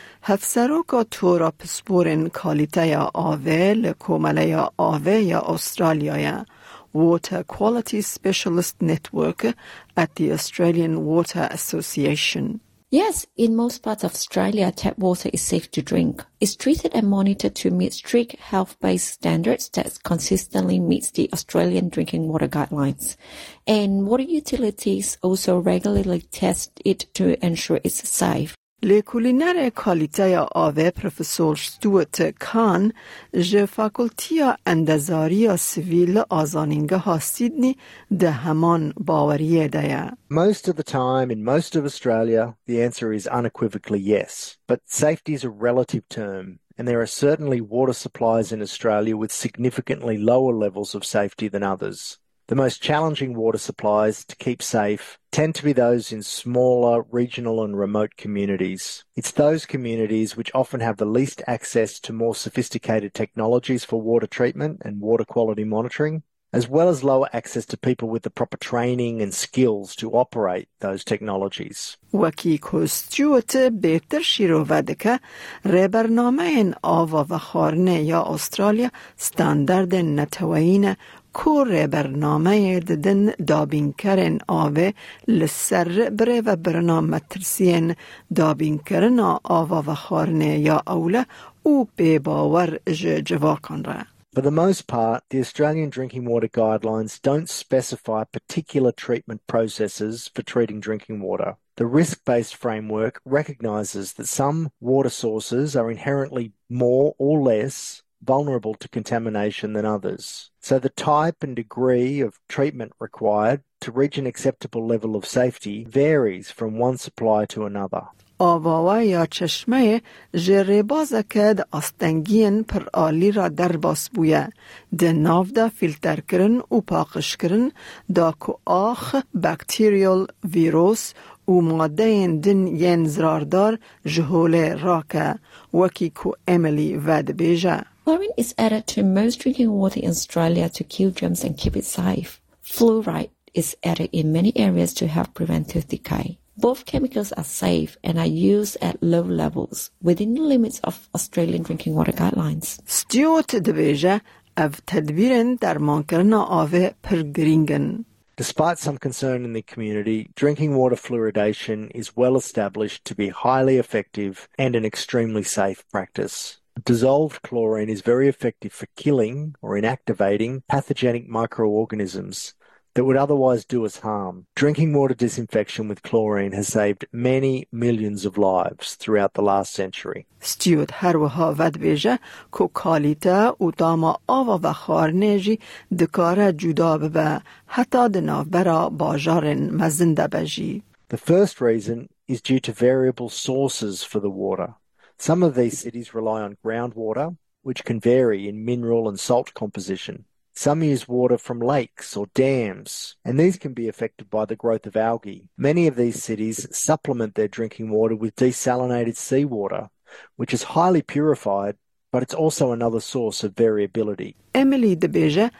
هفسروکا تورا پسپورن کالیته یا آوه لکومله یا آوه یا استرالیا Water Quality Specialist Network at the Australian Water Association. Yes, in most parts of Australia, tap water is safe to drink. It's treated and monitored to meet strict health-based standards that consistently meets the Australian drinking water guidelines. And water utilities also regularly test it to ensure it's safe. لکولینر کالیته آوه پروفسور ستوارت کان جه فاکولتیا اندازاری سویل آزانینگه ها سیدنی ده همان باوریه ده. Most of the time in most of Australia, the answer is unequivocally yes. But safety is a relative term, and there are certainly water supplies in Australia with significantly lower levels of safety than others. The most challenging water supplies to keep safe tend to be those in smaller, regional and remote communities. It's those communities which often have the least access to more sophisticated technologies for water treatment and water quality monitoring, as well as lower access to people with the proper training and skills to operate those technologies. وکی کستیوت بهتر شیرو ودکه ربرنامه این آوا و خارنه یا استرالیا ستاندرد نتوین کور برنامه ددن دابین کرن آوه لسر بره و برنامه ترسین دابین کرن آوا و خارنه یا اوله او به باور جواکان را. For the most part, the Australian Drinking Water Guidelines don't specify particular treatment processes for treating drinking water. The risk-based framework recognises that some water sources are inherently more or less vulnerable to contamination than others. So the type and degree of treatment required to reach an acceptable level of safety varies from one supply to another. آواوا یا چشمه جره بازه که ده آستنگین پر آلی را در باس بویه. ده ناف ده فیلتر کرن و پاقش کرن دا که آخ بکتریال ویروس و ماده دن ین زراردار جهوله راکه وکی که امیلی ود بیجه. Chlorine is added to most drinking water in Australia to kill germs and keep it safe. Fluoride is added in many areas to help prevent tooth decay. Both chemicals are safe and are used at low levels within the limits of Australian drinking water guidelines. Stuart دبیجه او تدبیرن درمان کرنا آوه پر گرینگن. Despite some concern in the community, drinking water fluoridation is well established to be highly effective and an extremely safe practice. Dissolved chlorine is very effective for killing or inactivating pathogenic microorganisms that would otherwise do us harm. Drinking water disinfection with chlorine has saved many millions of lives throughout the last century. Stuart هروها ود بیجه که کالیتا و داما آوا و خارنجی دکاره جدا ببه حتی دناف برا باجارن مزنده بجی. The first reason is due to variable sources for the water. Some of these cities rely on groundwater, which can vary in mineral and salt composition. Some use water from lakes or dams, and these can be affected by the growth of algae. Many of these cities supplement their drinking water with desalinated seawater, which is highly purified, but it's also another source of variability. Emily دبیجه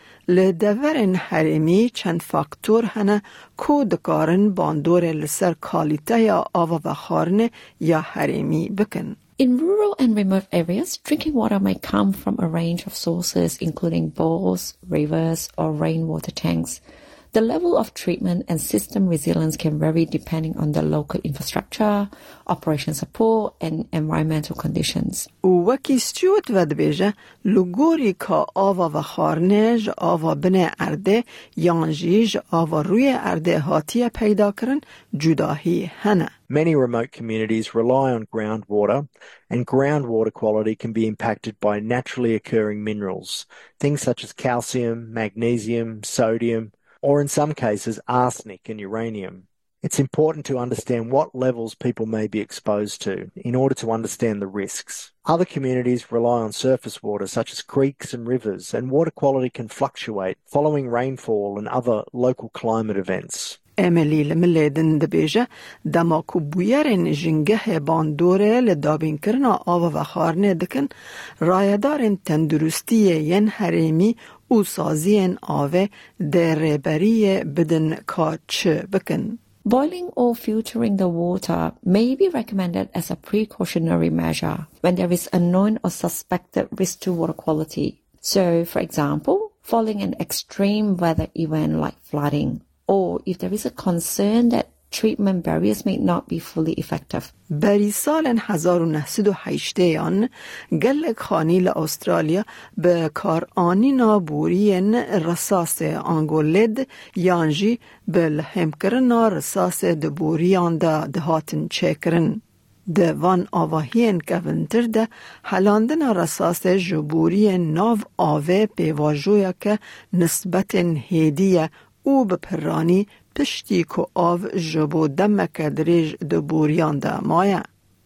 لدورن حریمی چند فاکتور هنه کو دکارن باندور لسر کالیته یا آوا و خارنه یا حریمی بکن. In rural and remote areas, drinking water may come from a range of sources, including bores, rivers, or rainwater tanks. The level of treatment and system resilience can vary depending on the local infrastructure, operation support, and environmental conditions. وکی ستیوت ود بیجه لگوری که آوا و خارنج آوا بنه ارده یانجیج آوا روی ارده هاتیه پیدا کرن جداهی هنه. Many remote communities rely on groundwater, and groundwater quality can be impacted by naturally occurring minerals, things such as calcium, magnesium, sodium, or in some cases arsenic and uranium. It's important to understand what levels people may be exposed to in order to understand the risks. Other communities rely on surface water such as creeks and rivers, and water quality can fluctuate following rainfall and other local climate events. Emily لملیدن دبیجه دما کو بویرن جنگه باندوره لدابین کرنا آوا و خارنه دکن رایدارن تندرستی ین حریمی او سازین آوه در بری بدن کاچ بکن. Boiling or filtering the water may be recommended as a precautionary measure when there is a known or suspected risk to water quality. So, for example, following an extreme weather event like flooding, or if there is a concern that treatment barriers may not be fully effective. بری سال هزار و نهصد و هشت آن گلک خانی لأسترالیا به کار آنینا بورین رساس آنگولد یانجی به لحم کرنا رساس دبوریان دا دهاتن چکرن. ده وان آواهین کونتر ده حلاندن رساس جبوری ناو آوه بیواجویا که نسبت هیدیه او بپرانی پشتی که آو جبو دمک دریج دبوریان ده مایه.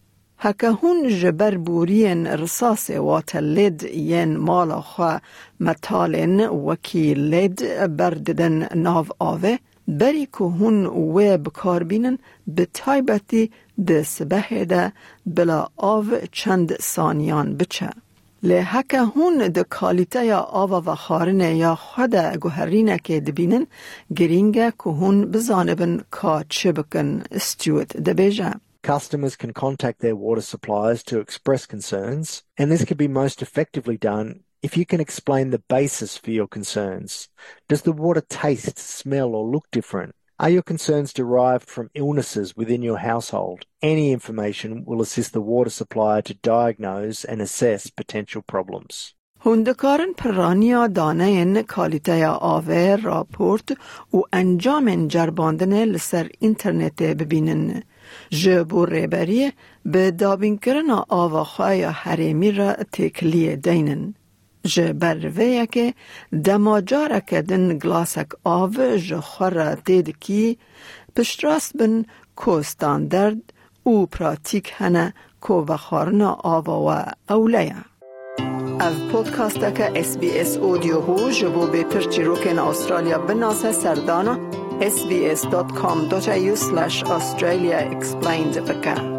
هکه هون جبر بورین رساس وات لید ین مالا خواه متالین وکی لید برددن ناو آوه بری که هون وی بکار بینن به تایبتی ده سبه ده بلا آو چند سانیان بچه. لحکه هون ده کالیته یا آوا و خارنه یا خود گوهرینه که دبینن گرینگه که هون بزانبن که چه بکن استیوت ده بیجه. Customers can contact their water suppliers to express concerns, and this can be most effectively done if you can explain the basis for your concerns. Does the water taste, smell, or look different? Are your concerns derived from illnesses within your household? Any information will assist the water supplier to diagnose and assess potential problems. هندکارن پرانیا دانه کالیته آوه راپورت و انجام جرباندن لسر اینترنت ببینن. جبو ریبری به دابین کرن آواخای حریمی را تکلیه دینن. جبر ویه که دماجاره کدن گلاسک آو جخور تیدکی پشتراست بن کو ستاندرد او پراتیک هنه کو بخارنا آوا و اولیا. او پودکاستا که اس بی اس اودیو هو جبو به پرچی روکن استرالیا بناسه سردانا اس بی اس دات کام دات ای یو سلش استرالیا اکسپلیند بکن.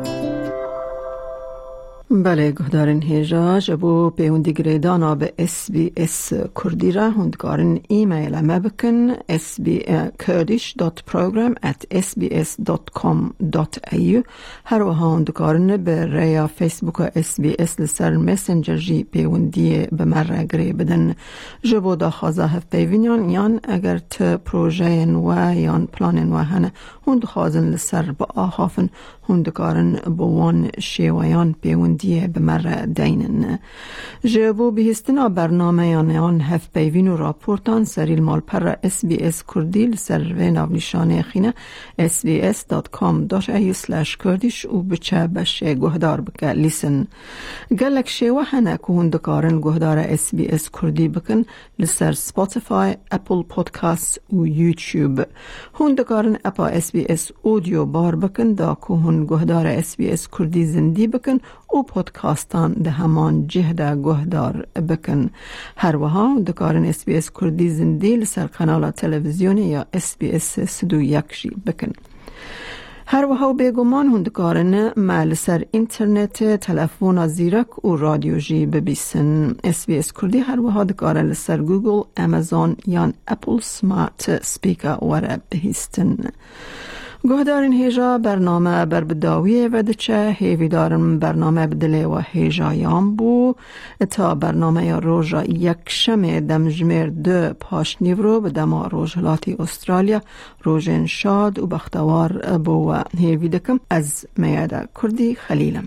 بله گهدارن هیجا جبو پیوندی گریدانا به اس بی اس کردی را هندگارن ایمیل ما بکن اس بی kurdish dot program at s b s dot com dot a u. هر وها هندگارن به ریا فیسبوک اس بی اس لسر مسنجر جی پیوندی به مره گری بدن جبو دا خوازه هف پیوینیان یان اگر ت پروژه و یان پلان و هنه هند خوازن لسر با آخافن هندگارن بوان شیویان پیوندی به مره دینن. جبو بهستنا برنامه یان هف پیوین و راپورتان سریل مال پر اس بی اس کردی لسر و ناونشانه خینه اس بی اس دات کام دات ای یو سلش کردیش و بچه بشه گهدار بکن لیسن. گلک شیوه هنه که هندکارن گهدار اس بی اس کردی بکن لسر سپوتیفای، اپل پودکاست و یوتیوب. هندکارن اپا اس بی اس اودیو بار بکن دا که هن گهدار اس بی اس کردی زندی بکن و پودکاستان ده همان جهده گهدار بکن. هر وها دکارن اس بی اس کردی زندی لسر کانال تلویزیونی یا اس بی اس سدو یکشی بکن. هر وها بیگمان هندکارن مال سر اینترنت، تلفن زیرک و رادیو جی ببیسن. اس بی اس کردی هر وها دکارن لسر گوگل، امازون یا اپل سمارت سپیکر وره بهیستن. گهدارین هیجا برنامه بر بداویه و دچه هیوی دارم برنامه بدله و هیجایان بو تا برنامه روژا یک شمه دمجمیر دو پاش نیورو به دما روژلاتی استرالیا روژن شاد و بختوار بو و هیوی دکم از میاده کردی خلیلم.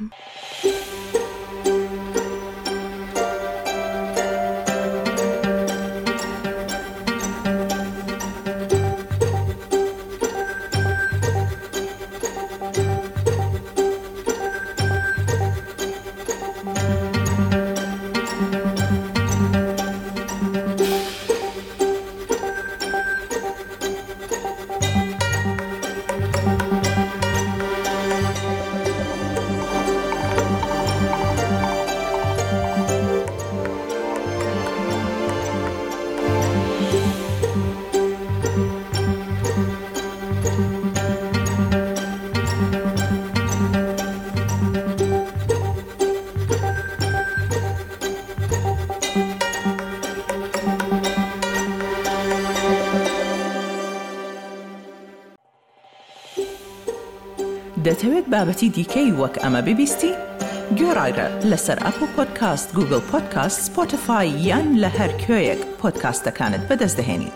دەتەوێت بابەتی دیکەی وەک ئەمە ببیستی؟ گۆڕایرە لەسەر ئەپل پۆدکاست، گوگل پۆدکاست، سپۆتیفای یان لە هەر کوێیەک پۆدکاستەکانت بەدەستدەهێنیت.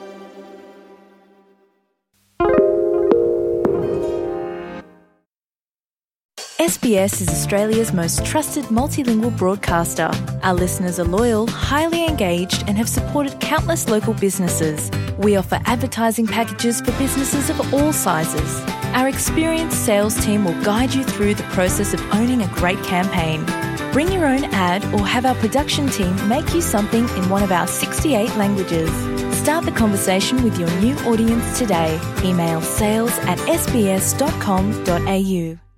S B S is Australia's most trusted multilingual broadcaster. Our listeners are loyal, highly engaged, and have supported countless local businesses. We offer advertising packages for businesses of all sizes. Our experienced sales team will guide you through the process of owning a great campaign. Bring your own ad or have our production team make you something in one of our sixty-eight languages. Start the conversation with your new audience today. Email sales at s b s dot com dot a u.